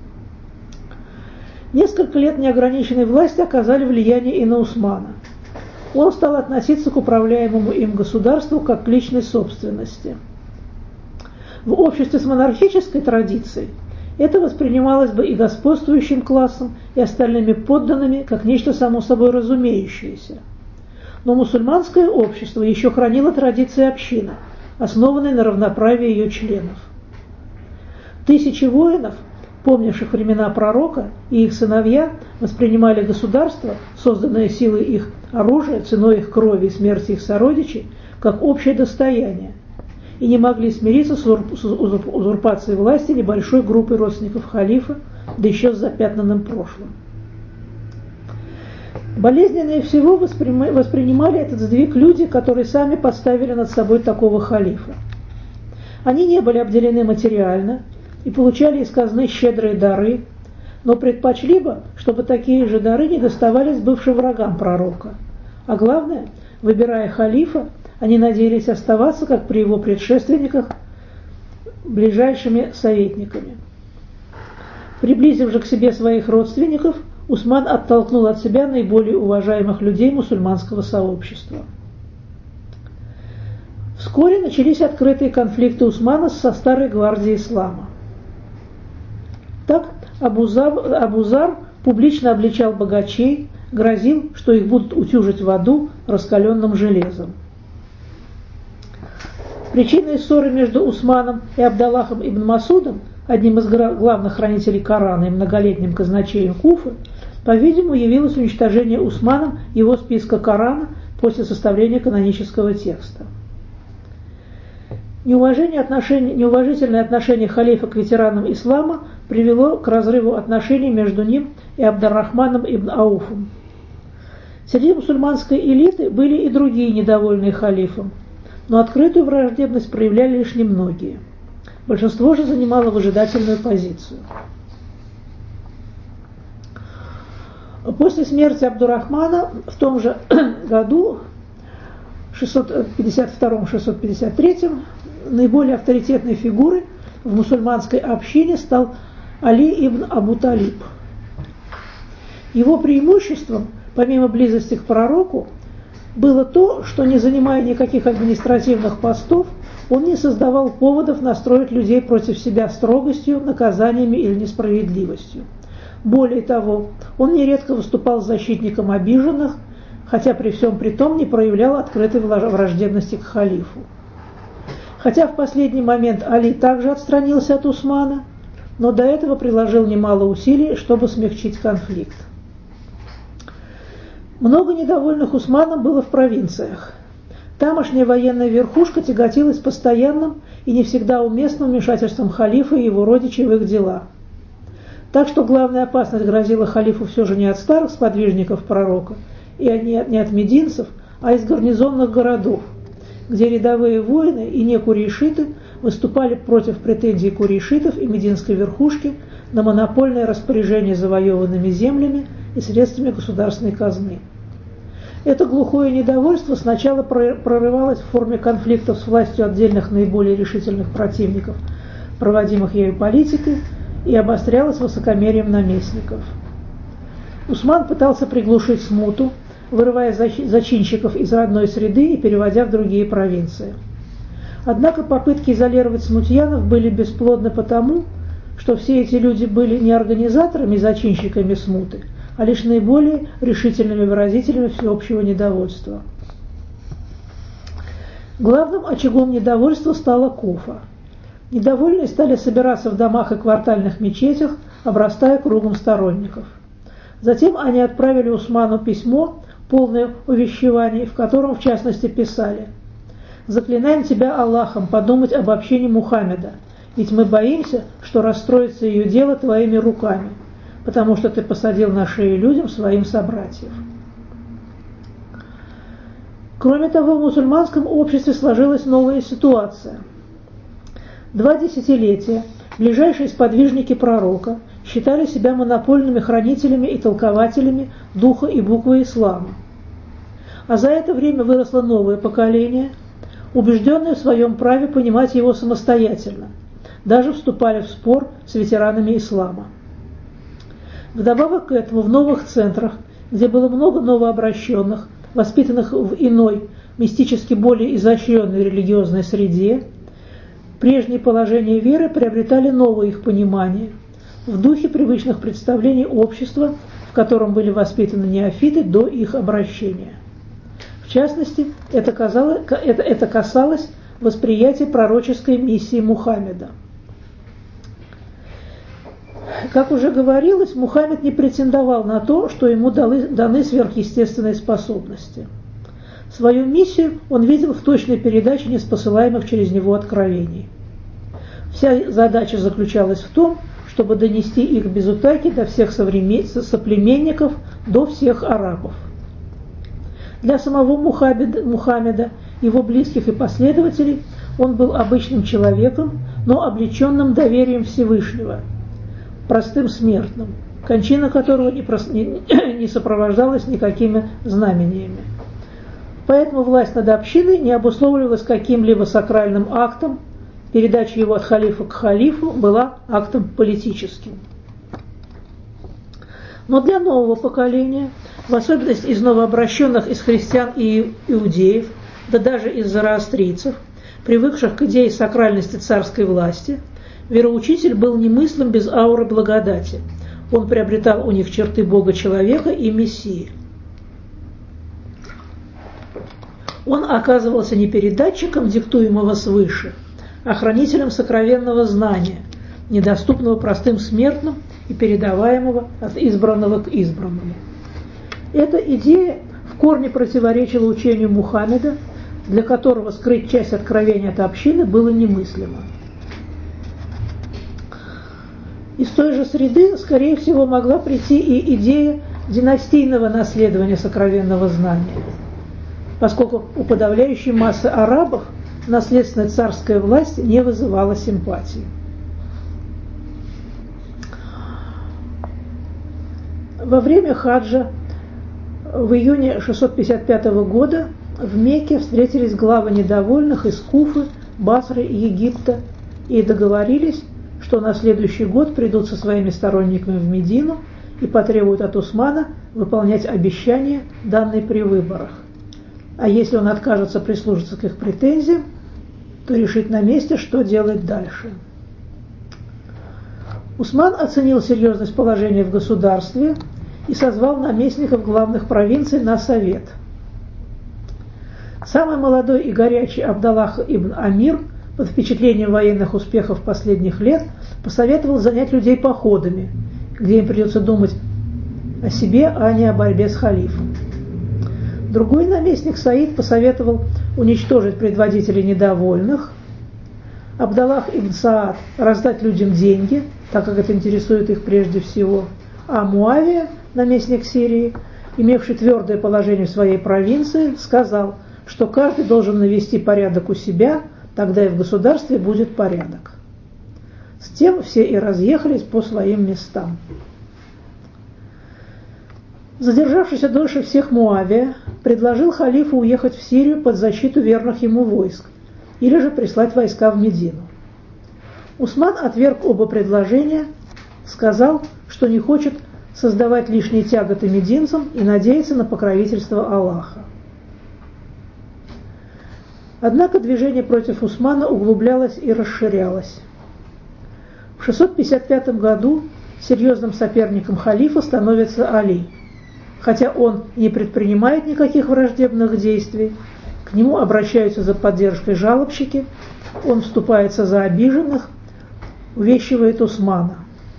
Несколько лет неограниченной власти оказали влияние и на Усмана. Он стал относиться к управляемому им государству как к личной собственности. В обществе с монархической традицией это воспринималось бы и господствующим классом, и остальными подданными как нечто само собой разумеющееся. Но мусульманское общество еще хранило традиции общины, основанные на равноправии ее членов. Тысячи воинов, помнивших времена пророка, и их сыновья воспринимали государство, созданное силой их оружия, ценой их крови и смерти их сородичей, как общее достояние, и не могли смириться с узурпацией власти небольшой группы родственников халифа, да еще с запятнанным прошлым. Болезненнее всего воспринимали этот сдвиг люди, которые сами поставили над собой такого халифа. Они не были обделены материально и получали из казны щедрые дары, но предпочли бы, чтобы такие же дары не доставались бывшим врагам пророка. А главное, выбирая халифа, они надеялись оставаться, как при его предшественниках, ближайшими советниками. Приблизив же к себе своих родственников, Усман оттолкнул от себя наиболее уважаемых людей мусульманского сообщества. Вскоре начались открытые конфликты Усмана со старой гвардией ислама. Так Абу-Зар публично обличал богачей, грозил, что их будут утюжить в аду раскаленным железом. Причиной ссоры между Усманом и Абдаллахом ибн Масудом, одним из главных хранителей Корана и многолетним казначеем Куфы, по-видимому, явилось уничтожение Усманом его списка Корана после составления канонического текста. Неуважительное отношение халифа к ветеранам ислама привело к разрыву отношений между ним и Абдар-Рахманом ибн Ауфом. Среди мусульманской элиты были и другие недовольные халифом, но открытую враждебность проявляли лишь немногие. Большинство же занимало выжидательную позицию. После смерти Абдур-Рахмана в том же году, 652-653, наиболее авторитетной фигурой в мусульманской общине стал Али ибн Абу Талиб. Его преимуществом, помимо близости к пророку, было то, что, не занимая никаких административных постов, он не создавал поводов настроить людей против себя строгостью, наказаниями или несправедливостью. Более того, он нередко выступал защитником обиженных, хотя при всем при том не проявлял открытой враждебности к халифу. Хотя в последний момент Али также отстранился от Усмана, но до этого приложил немало усилий, чтобы смягчить конфликт. Много недовольных Усманом было в провинциях. Тамошняя военная верхушка тяготилась постоянным и не всегда уместным вмешательством халифа и его родичей в их дела. Так что главная опасность грозила халифу все же не от старых сподвижников пророка и не от мединцев, а из гарнизонных городов, где рядовые воины и не курейшиты выступали против претензий курейшитов и мединской верхушки на монопольное распоряжение завоеванными землями и средствами государственной казны. Это глухое недовольство сначала прорывалось в форме конфликтов с властью отдельных наиболее решительных противников, проводимых ею политикой, и обострялось высокомерием наместников. Усман пытался приглушить смуту, вырывая зачинщиков из родной среды и переводя в другие провинции. Однако попытки изолировать смутьянов были бесплодны потому, что все эти люди были не организаторами и зачинщиками смуты, а лишь наиболее решительными выразителями всеобщего недовольства. Главным очагом недовольства стала Куфа. Недовольные стали собираться в домах и квартальных мечетях, обрастая кругом сторонников. Затем они отправили Усману письмо, полное увещеваний, в котором в частности писали: «Заклинаем тебя Аллахом подумать об общине Мухаммеда, ведь мы боимся, что расстроится ее дело твоими руками, потому что ты посадил на шею людям своим собратьев». Кроме того, в мусульманском обществе сложилась новая ситуация. 2 десятилетия ближайшие сподвижники пророка считали себя монопольными хранителями и толкователями духа и буквы ислама. А за это время выросло новое поколение, убежденное в своем праве понимать его самостоятельно, даже вступали в спор с ветеранами ислама. Вдобавок к этому в новых центрах, где было много новообращенных, воспитанных в иной, мистически более изощренной религиозной среде, прежние положения веры приобретали новое их понимание, в духе привычных представлений общества, в котором были воспитаны неофиты до их обращения. В частности, это касалось восприятия пророческой миссии Мухаммеда. Как уже говорилось, Мухаммед не претендовал на то, что ему даны сверхъестественные способности. Свою миссию он видел в точной передаче неспосылаемых через него откровений. Вся задача заключалась в том, чтобы донести их без утайки до всех соплеменников, до всех арабов. Для самого Мухаммеда, его близких и последователей, он был обычным человеком, но облеченным доверием Всевышнего, простым смертным, кончина которого не сопровождалась никакими знамениями. Поэтому власть над общиной не обусловливалась каким-либо сакральным актом, передача его от халифа к халифу была актом политическим. Но для нового поколения, в особенности из новообращенных из христиан и иудеев, да даже из зороастрийцев, привыкших к идее сакральности царской власти, вероучитель был немыслим без ауры благодати. Он приобретал у них черты Бога-человека и Мессии. Он оказывался не передатчиком диктуемого свыше, а хранителем сокровенного знания, недоступного простым смертным и передаваемого от избранного к избранному. Эта идея в корне противоречила учению Мухаммеда, для которого скрыть часть откровения от общины было немыслимо. Из той же среды, скорее всего, могла прийти и идея династийного наследования сокровенного знания, поскольку у подавляющей массы арабов наследственная царская власть не вызывала симпатии. Во время хаджа в июне 655 года в Мекке встретились главы недовольных из Куфы, Басры и Египта и договорились, что на следующий год придут со своими сторонниками в Медину и потребуют от Усмана выполнять обещания, данные при выборах. А если он откажется прислушаться к их претензиям, то решить на месте, что делать дальше. Усман оценил серьезность положения в государстве и созвал наместников главных провинций на совет. Самый молодой и горячий Абдаллах ибн Амир под впечатлением военных успехов последних лет, посоветовал занять людей походами, где им придется думать о себе, а не о борьбе с халифом. Другой наместник Саид посоветовал уничтожить предводителей недовольных, Абдаллах ибн Саад раздать людям деньги, так как это интересует их прежде всего, а Муавия, наместник Сирии, имевший твердое положение в своей провинции, сказал, что каждый должен навести порядок у себя, тогда и в государстве будет порядок. С тем все и разъехались по своим местам. Задержавшийся дольше всех Муавия предложил халифу уехать в Сирию под защиту верных ему войск или же прислать войска в Медину. Усман отверг оба предложения, сказал, что не хочет создавать лишние тяготы мединцам и надеяться на покровительство Аллаха. Однако движение против Усмана углублялось и расширялось. В 655 году серьезным соперником халифа становится Али. Хотя он не предпринимает никаких враждебных действий, к нему обращаются за поддержкой жалобщики, он вступается за обиженных, увещевает Усмана.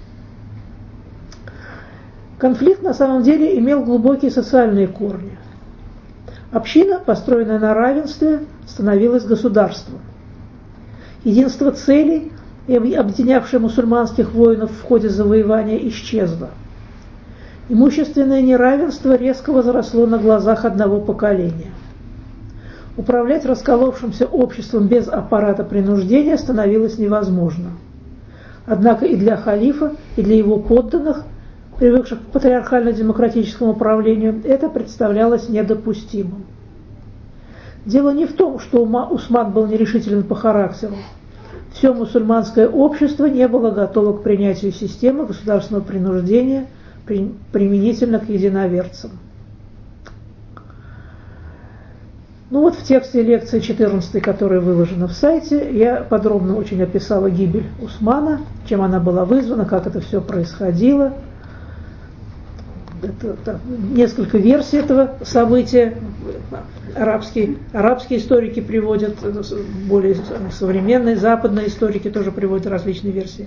Конфликт на самом деле имел глубокие социальные корни. Община, построенная на равенстве, становилась государством. Единство целей, объединявшее мусульманских воинов в ходе завоевания, исчезло. Имущественное неравенство резко возросло на глазах одного поколения. Управлять расколовшимся обществом без аппарата принуждения становилось невозможно. Однако и для халифа, и для его подданных, привыкших к патриархально-демократическому управлению, это представлялось недопустимым. Дело не в том, что Усман был нерешителен по характеру. Все мусульманское общество не было готово к принятию системы государственного принуждения применительно к единоверцам. Ну вот в тексте лекции 14, которая выложена в сайте, я подробно очень описала гибель Усмана, чем она была вызвана, как это все происходило. Это несколько версий этого события. Арабские историки приводят, более современные, западные историки тоже приводят различные версии.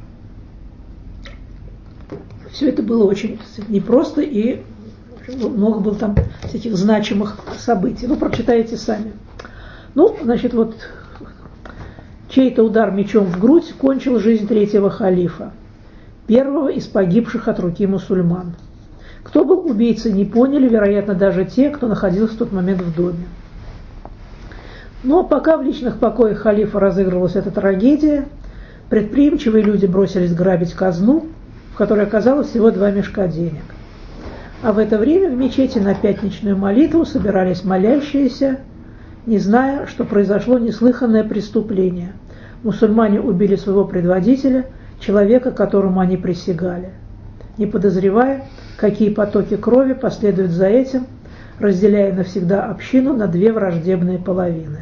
Все это было очень непросто, и много было там всяких значимых событий. Ну, прочитайте сами. Ну, значит, вот чей-то удар мечом в грудь кончил жизнь третьего халифа, первого из погибших от руки мусульман. Кто был убийцей, не поняли, вероятно, даже те, кто находился в тот момент в доме. Но пока в личных покоях халифа разыгрывалась эта трагедия, предприимчивые люди бросились грабить казну, в которой оказалось всего 2 мешка денег. А в это время в мечети на пятничную молитву собирались молящиеся, не зная, что произошло неслыханное преступление. Мусульмане убили своего предводителя, человека, которому они присягали, не подозревая, какие потоки крови последуют за этим, разделяя навсегда общину на 2 враждебные половины.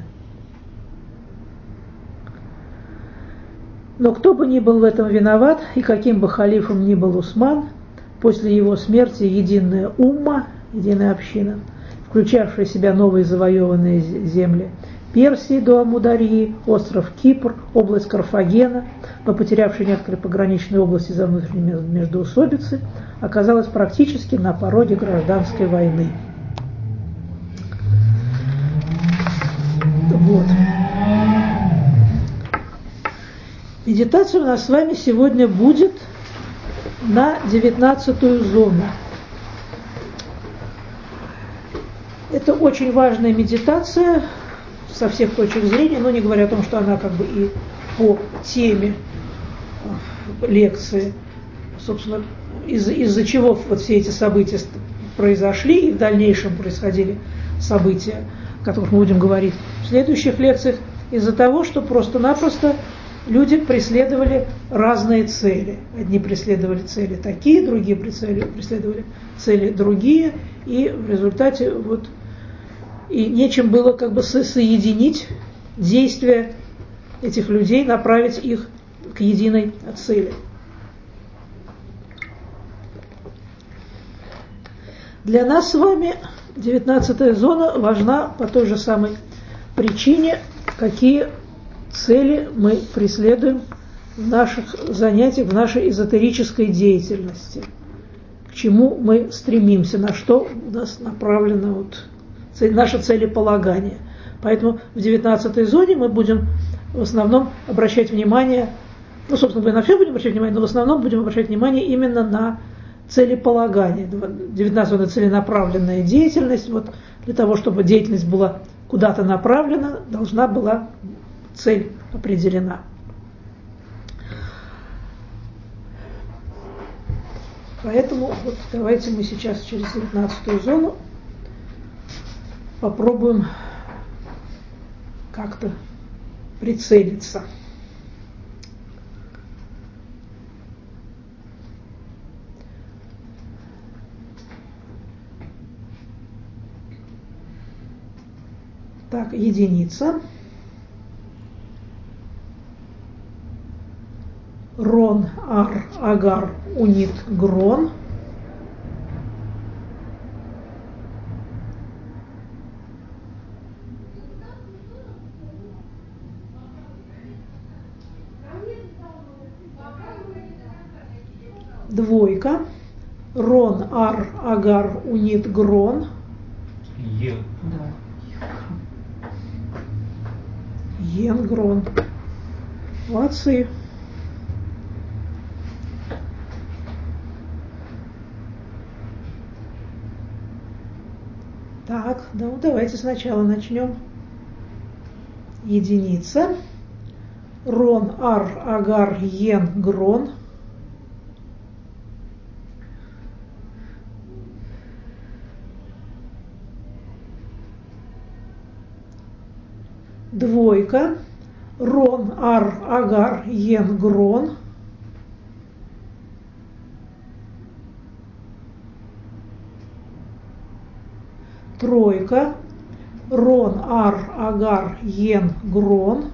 Но кто бы ни был в этом виноват, и каким бы халифом ни был Усман, после его смерти единая умма, единая община, включавшая в себя новые завоеванные земли Персии до Амударьи, остров Кипр, область Карфагена, но потерявшая некоторые пограничные области за внутренние междоусобицы, оказалась практически на пороге гражданской войны. Вот. Медитация у нас с вами сегодня будет на 19-ю зону. Это очень важная медитация со всех точек зрения, но не говоря о том, что она как бы и по теме лекции, собственно, из-за чего вот все эти события произошли и в дальнейшем происходили события, о которых мы будем говорить в следующих лекциях, из-за того, что просто-напросто люди преследовали разные цели. Одни преследовали цели такие, другие преследовали цели другие, и в результате вот и нечем было как бы соединить действия этих людей, направить их к единой цели. Для нас с вами 19-я зона важна по той же самой причине, какие цели мы преследуем в наших занятиях, в нашей эзотерической деятельности, к чему мы стремимся, на что у нас направлено наше целеполагание. Поэтому в 19-й зоне мы будем в основном обращать внимание, собственно, мы на все будем обращать внимание, но в основном будем обращать внимание именно на целеполагание. 19-й зона — целенаправленная деятельность. Для того, чтобы деятельность была куда-то направлена, должна была цель определена. Поэтому давайте мы сейчас через 19-ю зону попробуем как-то прицелиться. Так, единица. Рон, ар, агар, унит, грон. Двойка. Рон, ар, агар, унит, грон. Ен, грон. Молодцы. Так, давайте сначала начнем. Единица. Рон, ар, агар, ен, грон. Двойка. Рон, ар, агар, ен, грон. Тройка. Рон, ар, агар, ен, грон.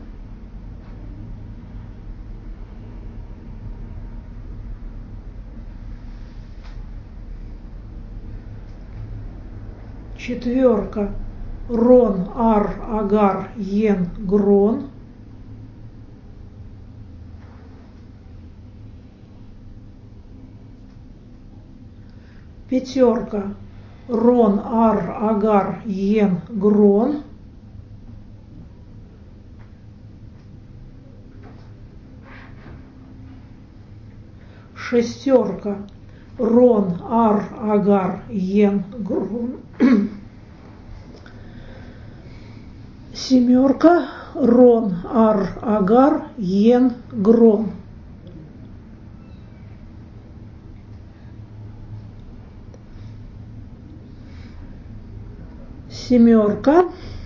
Четверка. Рон, ар, агар, ен, грон. Пятерка. Рон, ар, агар, ен, грон. Шестерка. Рон, ар, агар, ен, грон. Семерка. Рон, ар, агар, ен, грон. Семерка.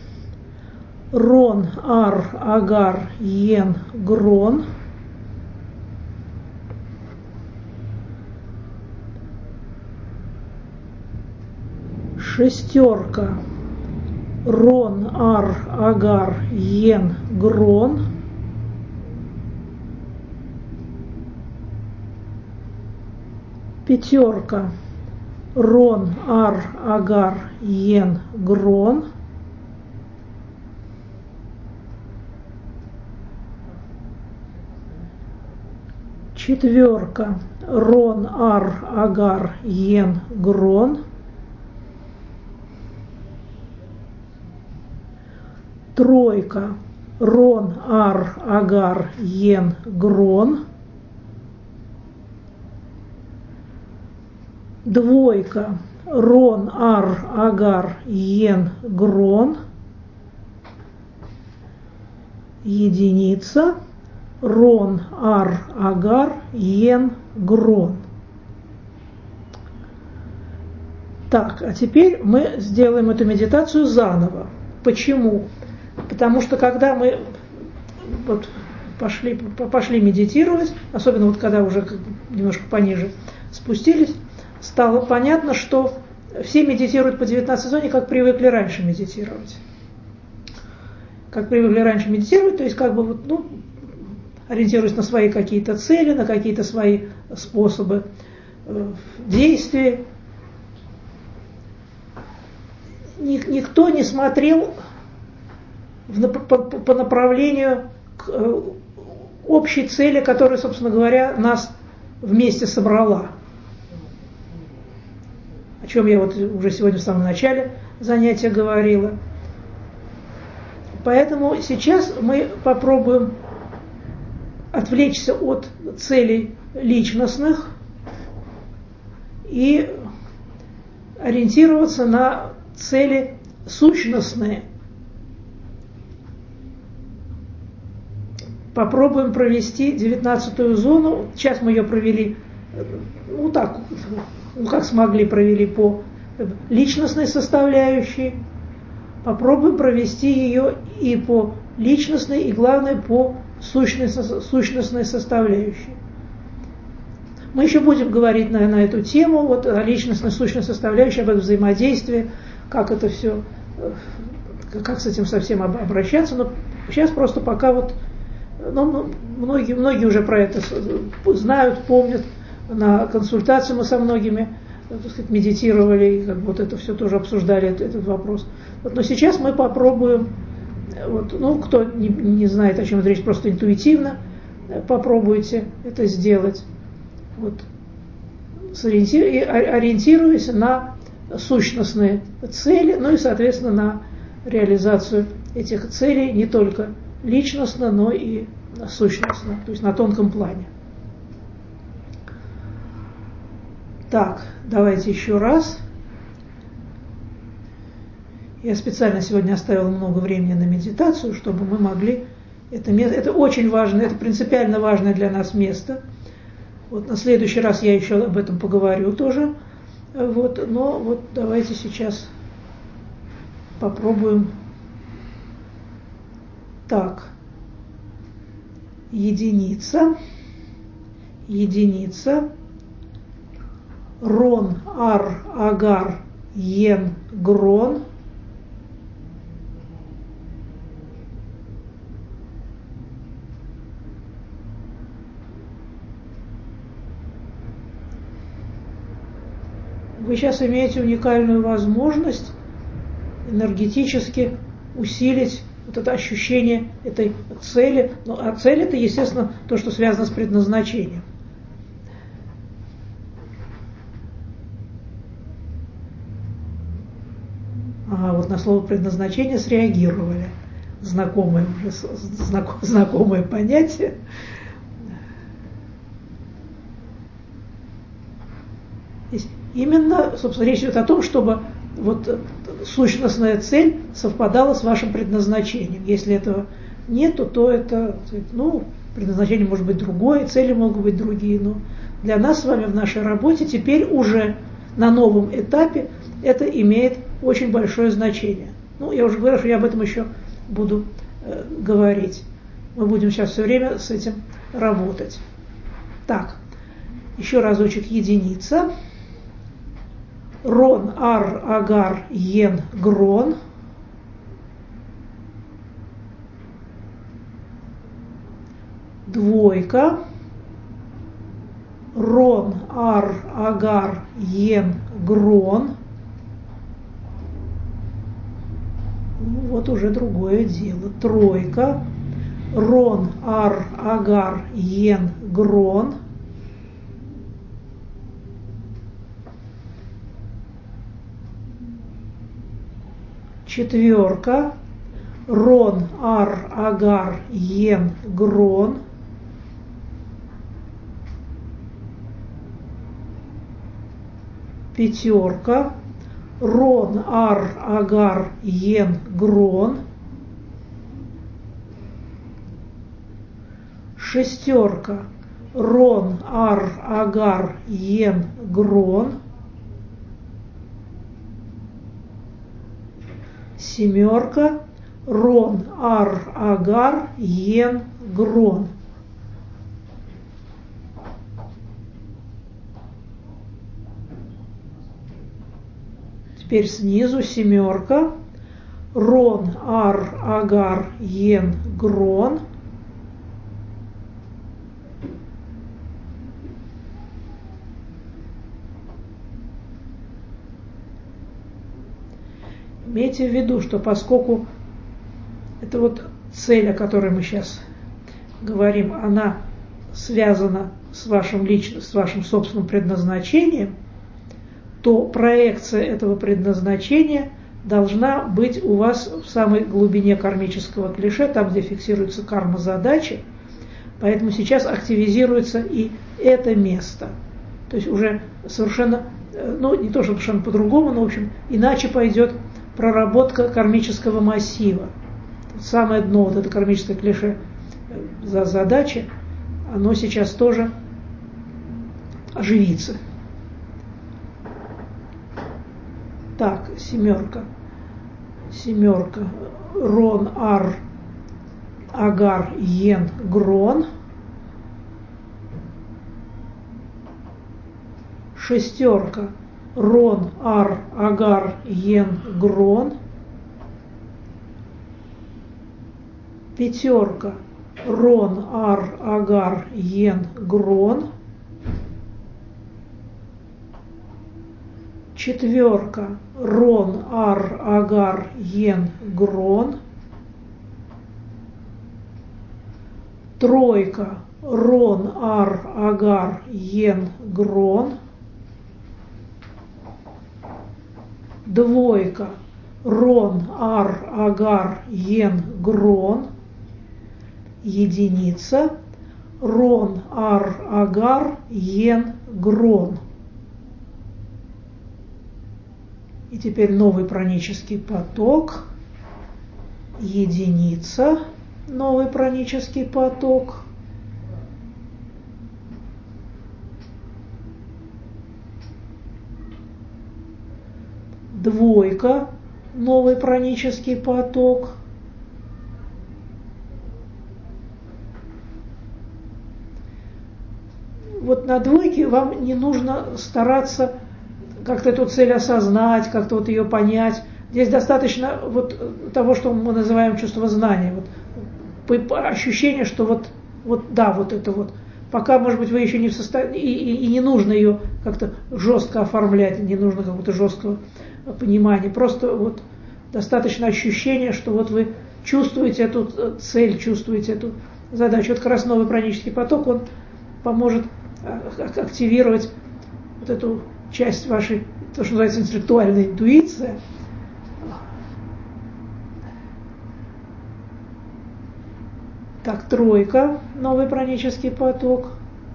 Рон, ар, агар, ен, грон. Шестерка. Рон, ар, агар, ен, грон. Пятерка. Рон, ар, агар, ен, грон. Четверка. Рон, ар, агар, ен, грон. Тройка. Рон, ар, агар, ен, грон. Двойка. Рон, ар, агар, ен, грон. Единица. Рон, ар, агар, ен, грон. Так, а теперь мы сделаем эту медитацию заново. Почему? Потому что когда мы пошли медитировать, особенно когда уже немножко пониже спустились, стало понятно, что все медитируют по 19 зоне, как привыкли раньше медитировать. Как привыкли раньше медитировать, то есть ориентируясь на свои какие-то цели, на какие-то свои способы действий. Никто не смотрел по направлению к общей цели, которая, собственно говоря, нас вместе собрала. О чем я вот уже сегодня в самом начале занятия говорила. Поэтому сейчас мы попробуем отвлечься от целей личностных и ориентироваться на цели сущностные. Попробуем провести 19-ю зону. Сейчас мы ее провели, как смогли, провели по личностной составляющей. Попробуем провести ее и по личностной, и главное по сущностной составляющей. Мы еще будем говорить на эту тему, вот о личностной, сущностной составляющей, об этом взаимодействии, как это все, как с этим совсем обращаться. Но сейчас просто пока многие уже про это знают, помнят. На консультации мы со многими, так сказать, медитировали, и вот это все тоже обсуждали, этот вопрос. Но сейчас мы попробуем, кто не знает, о чем это речь, просто интуитивно попробуйте это сделать. Ориентируясь на сущностные цели, и, соответственно, на реализацию этих целей не только личностно, но и сущностно, то есть на тонком плане. Так, давайте еще раз. Я специально сегодня оставила много времени на медитацию, чтобы мы могли это очень важно, это принципиально важное для нас место. На следующий раз я еще об этом поговорю тоже. Но давайте сейчас попробуем. Так. Единица. Рон, ар, агар, йен, грон. Вы сейчас имеете уникальную возможность энергетически усилить это ощущение этой цели. А цель — это, естественно, то, что связано с предназначением. На слово предназначение среагировали. Знакомое понятие. Именно, собственно, речь идет о том, чтобы сущностная цель совпадала с вашим предназначением. Если этого нету, то это, предназначение может быть другое, цели могут быть другие, но для нас с вами в нашей работе теперь уже на новом этапе это имеет очень большое значение. Я уже говорю, что я об этом еще буду говорить. Мы будем сейчас все время с этим работать. Так, еще разочек единица. Рон, ар, агар, йен, грон. Двойка. Рон, ар, агар, йен, грон. Уже другое дело. Тройка. Рон, ар, агар, йен, грон. Четверка. Рон, ар, агар, йен, грон. Пятерка. Рон, ар, агар, йен, грон. Шестерка. Рон, ар, агар, йен, грон. Семерка. Рон, ар, агар, йен, грон. Теперь снизу семерка. Рон, ар, агар, йен, грон. Имейте в виду, что поскольку это цель, о которой мы сейчас говорим, она связана с вашим собственным предназначением, то проекция этого предназначения должна быть у вас в самой глубине кармического клише, там, где фиксируется карма-задачи. Поэтому сейчас активизируется и это место. То есть уже совершенно, не то что совершенно по-другому, но, в общем, иначе пойдет проработка кармического массива. Самое дно, вот это кармическое клише за задачи, оно сейчас тоже оживится. Так, семерка. Рон, Ар, Агар, Йен, Грон. Шестерка. Рон, Ар, Агар, Йен, Грон. Пятерка. Рон, Ар, Агар, Йен, Грон. Четверка. Рон, Ар, Агар, Йен, Грон. Тройка. Рон, Ар, Агар, Йен, Грон. Двойка. Рон, Ар, Агар, Йен, Грон. Единица. Рон, Ар, Агар, Йен, Грон. И теперь новый пранический поток. Единица. Новый пранический поток. Двойка. Новый пранический поток. Вот на двойке вам не нужно стараться как-то эту цель осознать, как-то вот ее понять. Здесь достаточно вот того, что мы называем чувство знания. Вот, ощущение, что вот это вот. Пока, может быть, вы еще не в состоянии, и не нужно ее как-то жестко оформлять, не нужно какого-то жесткого понимания. Просто вот достаточно ощущения, что вот вы чувствуете эту цель, чувствуете эту задачу. Вот как раз новый пранический поток, он поможет активировать вот эту часть вашей, то, что называется интеллектуальная интуиция. Так, тройка, новый пранический поток.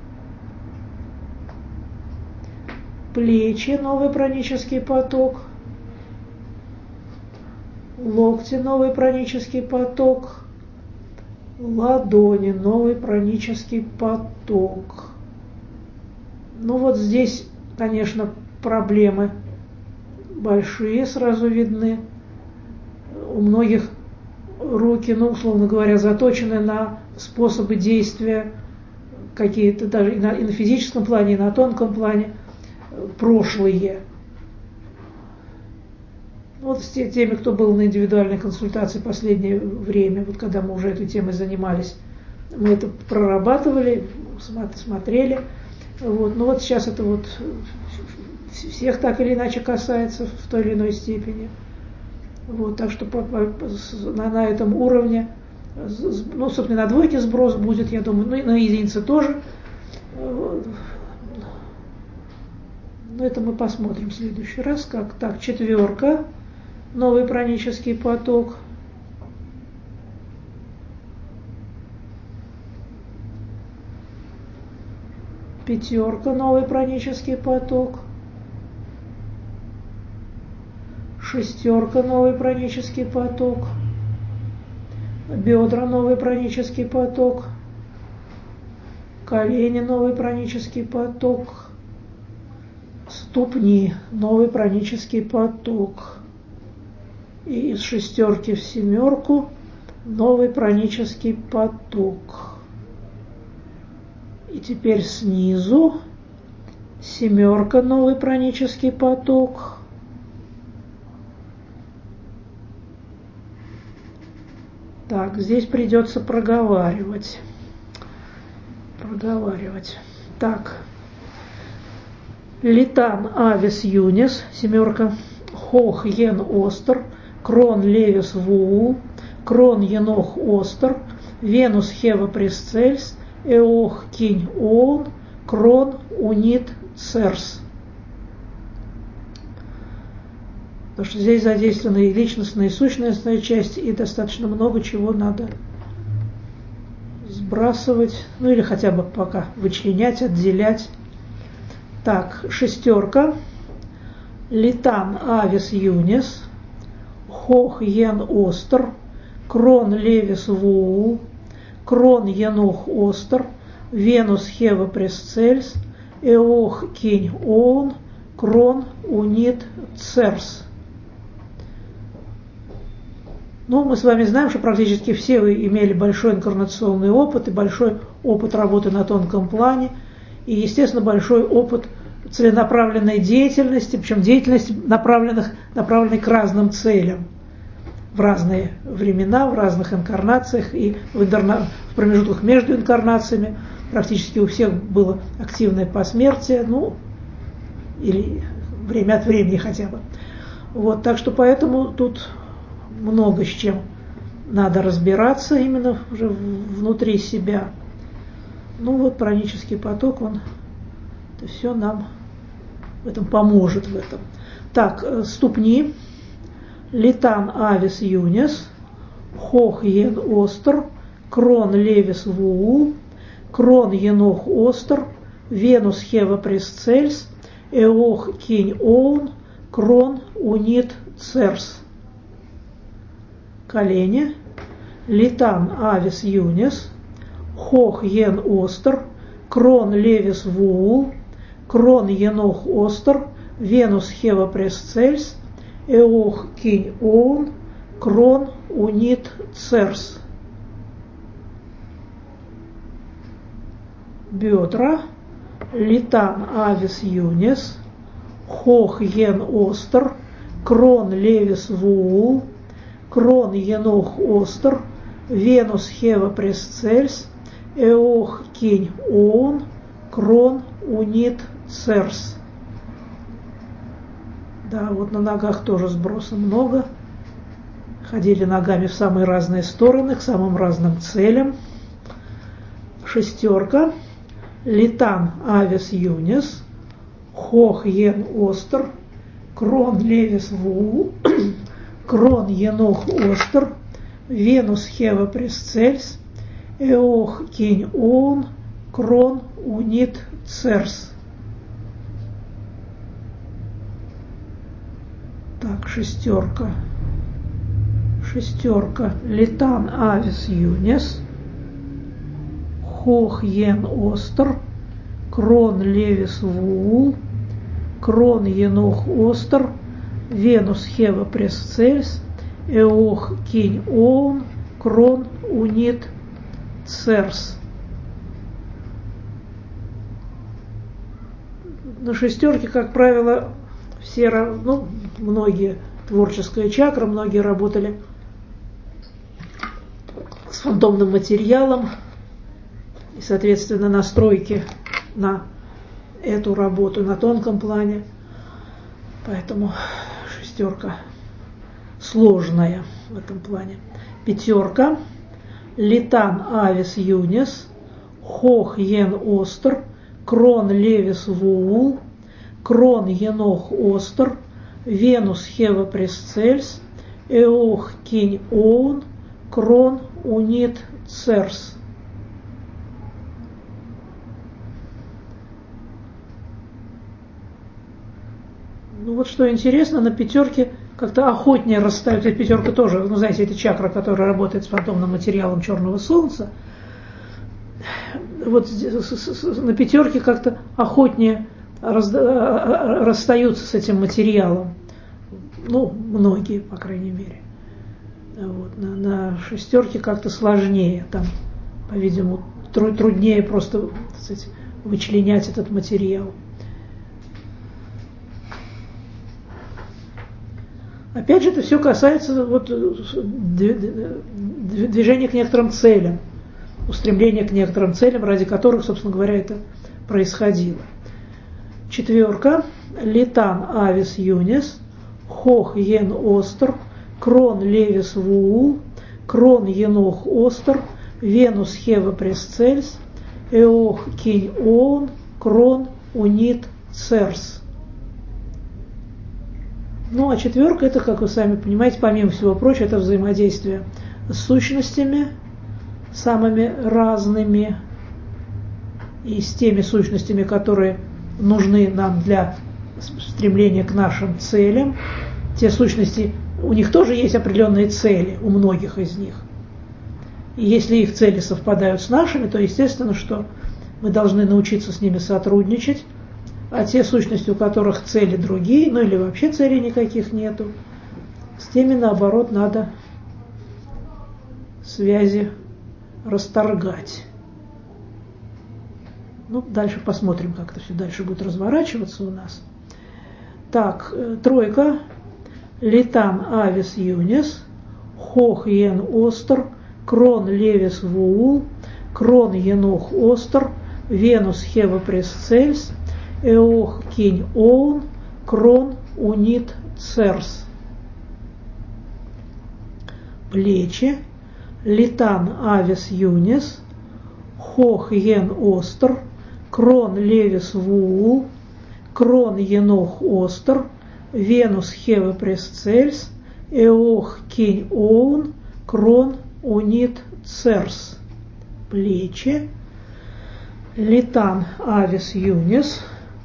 Плечи, новый пранический поток. Локти, новый пранический поток. Ладони, новый пранический поток. Ну вот здесь, конечно, проблемы большие сразу видны. У многих руки, условно говоря, заточены на способы действия какие-то, даже и на физическом плане, и на тонком плане, прошлые. Вот с теми, кто был на индивидуальной консультации в последнее время, вот когда мы уже этой темой занимались, мы это прорабатывали, смотрели. Вот. Но вот сейчас это вот всех так или иначе касается в той или иной степени. Вот, так что на этом уровне, собственно, на двойке сброс будет, я думаю, и на единице тоже. Но это мы посмотрим в следующий раз. Как так, четверка, новый пранический поток. Пятерка, новый пранический поток. Шестерка, новый пранический поток. Бедра, новый пранический поток. Колени, новый пранический поток. Ступни, новый пранический поток. И из шестерки в семерку новый пранический поток. И теперь снизу семерка, новый пранический поток. Так, здесь придется проговаривать. Так. Литан, Авис, Юнис, семерка. Хох, Йен, Остер. Крон, Левис, Вуу. Крон, Енох, Остер. Венус Хева Пресцельс, Эох Кинь Оун, Крон Унит Церс. Потому что здесь задействованы и личностная, и сущностная часть, и достаточно много чего надо сбрасывать, ну или хотя бы пока вычленять, отделять. Так, шестерка. Литан Авис Юнис, Хох Йен Остер, Крон Левис Вуул, Крон Янух Остер, Венус Хева Пресцельс, Эох Кинь Оун, Крон Унит Церс. Ну, мы с вами знаем, что практически все вы имели большой инкарнационный опыт и большой опыт работы на тонком плане, и, естественно, большой опыт целенаправленной деятельности, причем деятельности, направленной к разным целям в разные времена, в разных инкарнациях и в промежутках между инкарнациями. Практически у всех было активное посмертие, ну, или время от времени хотя бы. Вот, так что поэтому тут много с чем надо разбираться именно уже внутри себя. Ну вот пранический поток, он это все нам в этом поможет в этом. Так, ступни. Литан Авис Юнис, Хох Йен Остер, Крон Левис Вуул, Крон Енох Остер, Венус Хева Пресцельс, Эох Кинь Оун, Крон Унит Церс. Колени. Литан Авис Юнис, Хох Йен Остер, Крон Левис Вуул, Крон Енох Остер, Венус Хева Пресцельс, Эох Кинь Оун, Крон Унит Церс. Бедра. Литан Авис Юнис, Хох Йен Остер, Крон Левис Вуул, Крон Енох Остер, Венус Хева Пресцельс, Эох Кинь Оун, Крон Унит Церс. Да, вот на ногах тоже сброса много. Ходили ногами в самые разные стороны, к самым разным целям. Шестерка. Литан Авис Юнис, Хох Йен Остер, Крон Левис Вуул, Крон Енох Остер, Венус Хева Пресцельс, Эох Кинь Оун, Крон Унит Церс. Так, шестерка. Шестерка. Литан Авис Юнис, Хох Йен Остер, Крон Левис Вуул, Крон Енох Остер, Венус Хева Пресцельс, Эох Кинь Оун, Крон Унит Церс. На шестерке, как правило, все, ну, многие творческая чакра, многие работали с фантомным материалом и, соответственно, настройки на эту работу на тонком плане. Поэтому шестерка сложная в этом плане. Пятерка. Литан Авис Юнис, Хох Йен Остер, Крон Левис Вуул, Крон Енох Остер, Венус Хева Пресцельс, Эох Кинь Оун, Крон Унит Церс. Ну вот что интересно, на пятерке как-то охотнее расставят. Эта пятерка тоже, ну знаете, это чакра, которая работает с фантомным материалом черного солнца. Вот на пятерке как-то охотнее расстаются с этим материалом. Ну, многие, по крайней мере. Вот. На шестерке как-то сложнее. Там, по-видимому, труднее просто, так сказать, вычленять этот материал. Опять же, это все касается вот, движения к некоторым целям, устремления к некоторым целям, ради которых, собственно говоря, это происходило. Четверка. Литан Авис Юнис, Хох Йен Остер, Крон Левис Вуул, Крон Енох Остер, Венус Хева Пресцельс, Эох Кинь Оун, Крон Унит Церс. Ну, а четверка, это, как вы сами понимаете, помимо всего прочего, это взаимодействие с сущностями, самыми разными, и с теми сущностями, которые нужны нам для стремления к нашим целям. Те сущности, у них тоже есть определенные цели, у многих из них. И если их цели совпадают с нашими, то естественно, что мы должны научиться с ними сотрудничать, а те сущности, у которых цели другие, ну или вообще целей никаких нету, с теми, наоборот, надо связи расторгать. Ну, дальше посмотрим, как это все дальше будет разворачиваться у нас. Так, тройка. Литан Авис Юнис, Хох Йен Остер, Крон Левис Вуул, Крон Енох Остер, Венус Хева Пресцельс, Эох Кинь Оун, Крон Унит Церс. Плечи. Литан Авис Юнис, Хох Йен Остер, Крон Левис Вуул, Крон Енох Остер, Венус Хева Пресцельс, Эох Кинь Оун, Крон Унит Церс. Плечи. Литан Авис Юнис,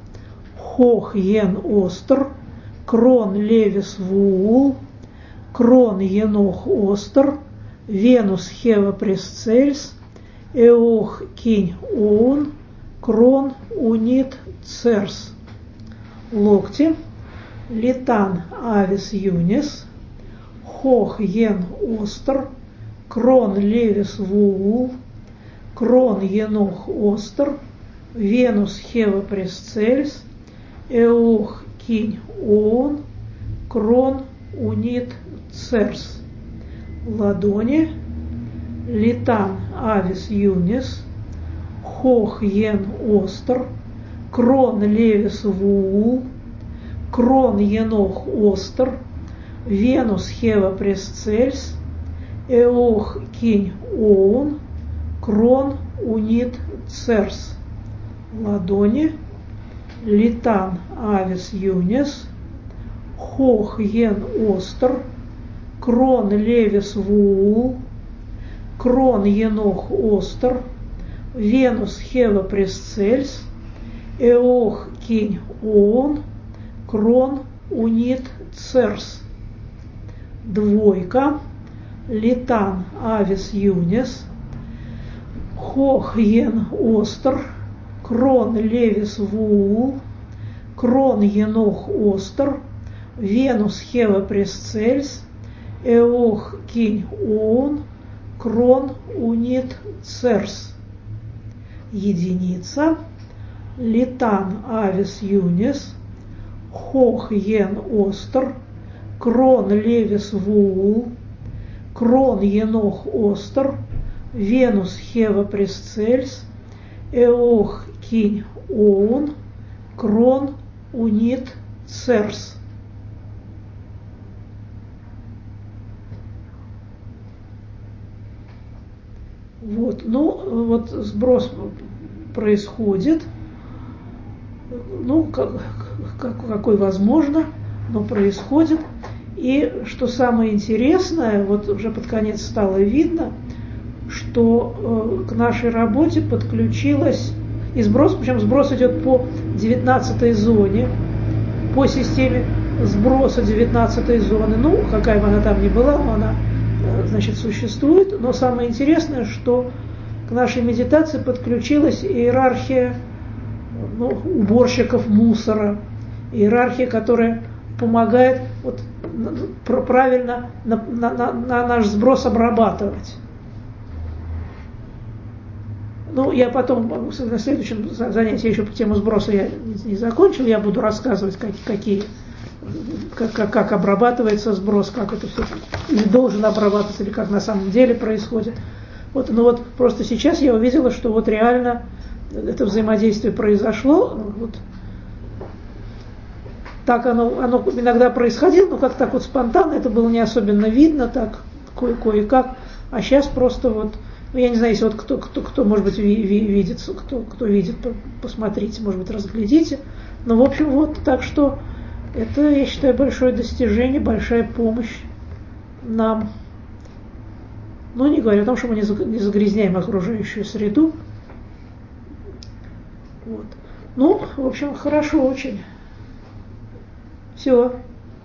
Хох Йен Остер, Крон Левис Вуул, Крон Енох Остер, Венус Хева Пресцельс, Эох Кинь Оун, Крон Унит Церс. Локти. Литан Авис Юнис, Хох Йен Остер, Крон Левис Вуул, Крон Енох Остер, Венус Хева Пресцельс, Эох Кинь Оун, Крон Унит Церс. Ладони. Литан Авис Юнис, Хох Йен Остер, Крон Левис Вуул, Крон Енох Остер, Венус Хева Пресцельс, Эох Кинь Оун, Крон Унит Церс. Ладони. Литан Авис Юнис, Хох Йен Остер, Крон Левис Вуул, Крон Енох Остер, Венус Хева Пресцельс, Эох Кинь Оун, Крон Унит Церс. Двойка. Литан Авис Юнис, Хох Йен Остер, Крон Левис Вуул, Крон Енох Остер, Венус Хева Пресцельс, Эох Кинь Оун, Крон Унит Церс. Единица. Литан Авис Юнис, Хох Йен Остер, Крон Левис Вуул, Крон Енох Остер, Венус Хева Пресцельс, Эох Кинь Оун, Крон Унит Церс. Вот, ну, вот сброс происходит, ну, какой возможно, но происходит. И что самое интересное, вот уже под конец стало видно, что к нашей работе подключилась и сброс, причем сброс идет по 19-й зоне, по системе сброса 19-й зоны, ну, какая бы она там ни была, но она, значит, существует. Но самое интересное, что к нашей медитации подключилась иерархия, ну, уборщиков мусора, иерархия, которая помогает вот правильно на наш сброс обрабатывать. Ну, я потом, на следующем занятии, еще по тему сброса я не закончил, я буду рассказывать, как обрабатывается сброс, как это все или должен обрабатываться, или как на самом деле происходит. Вот, ну вот просто сейчас я увидела, что вот реально это взаимодействие произошло. Вот, так оно иногда происходило, но как так вот спонтанно, это было не особенно видно, так кое-как. А сейчас просто вот Ну, я не знаю, если вот кто может быть, видит, кто видит, посмотрите, может быть, разглядите. Но, в общем, вот, так что это, я считаю, большое достижение, большая помощь нам. Ну, не говоря о том, что мы не загрязняем окружающую среду. Вот. Ну, в общем, хорошо очень. Все.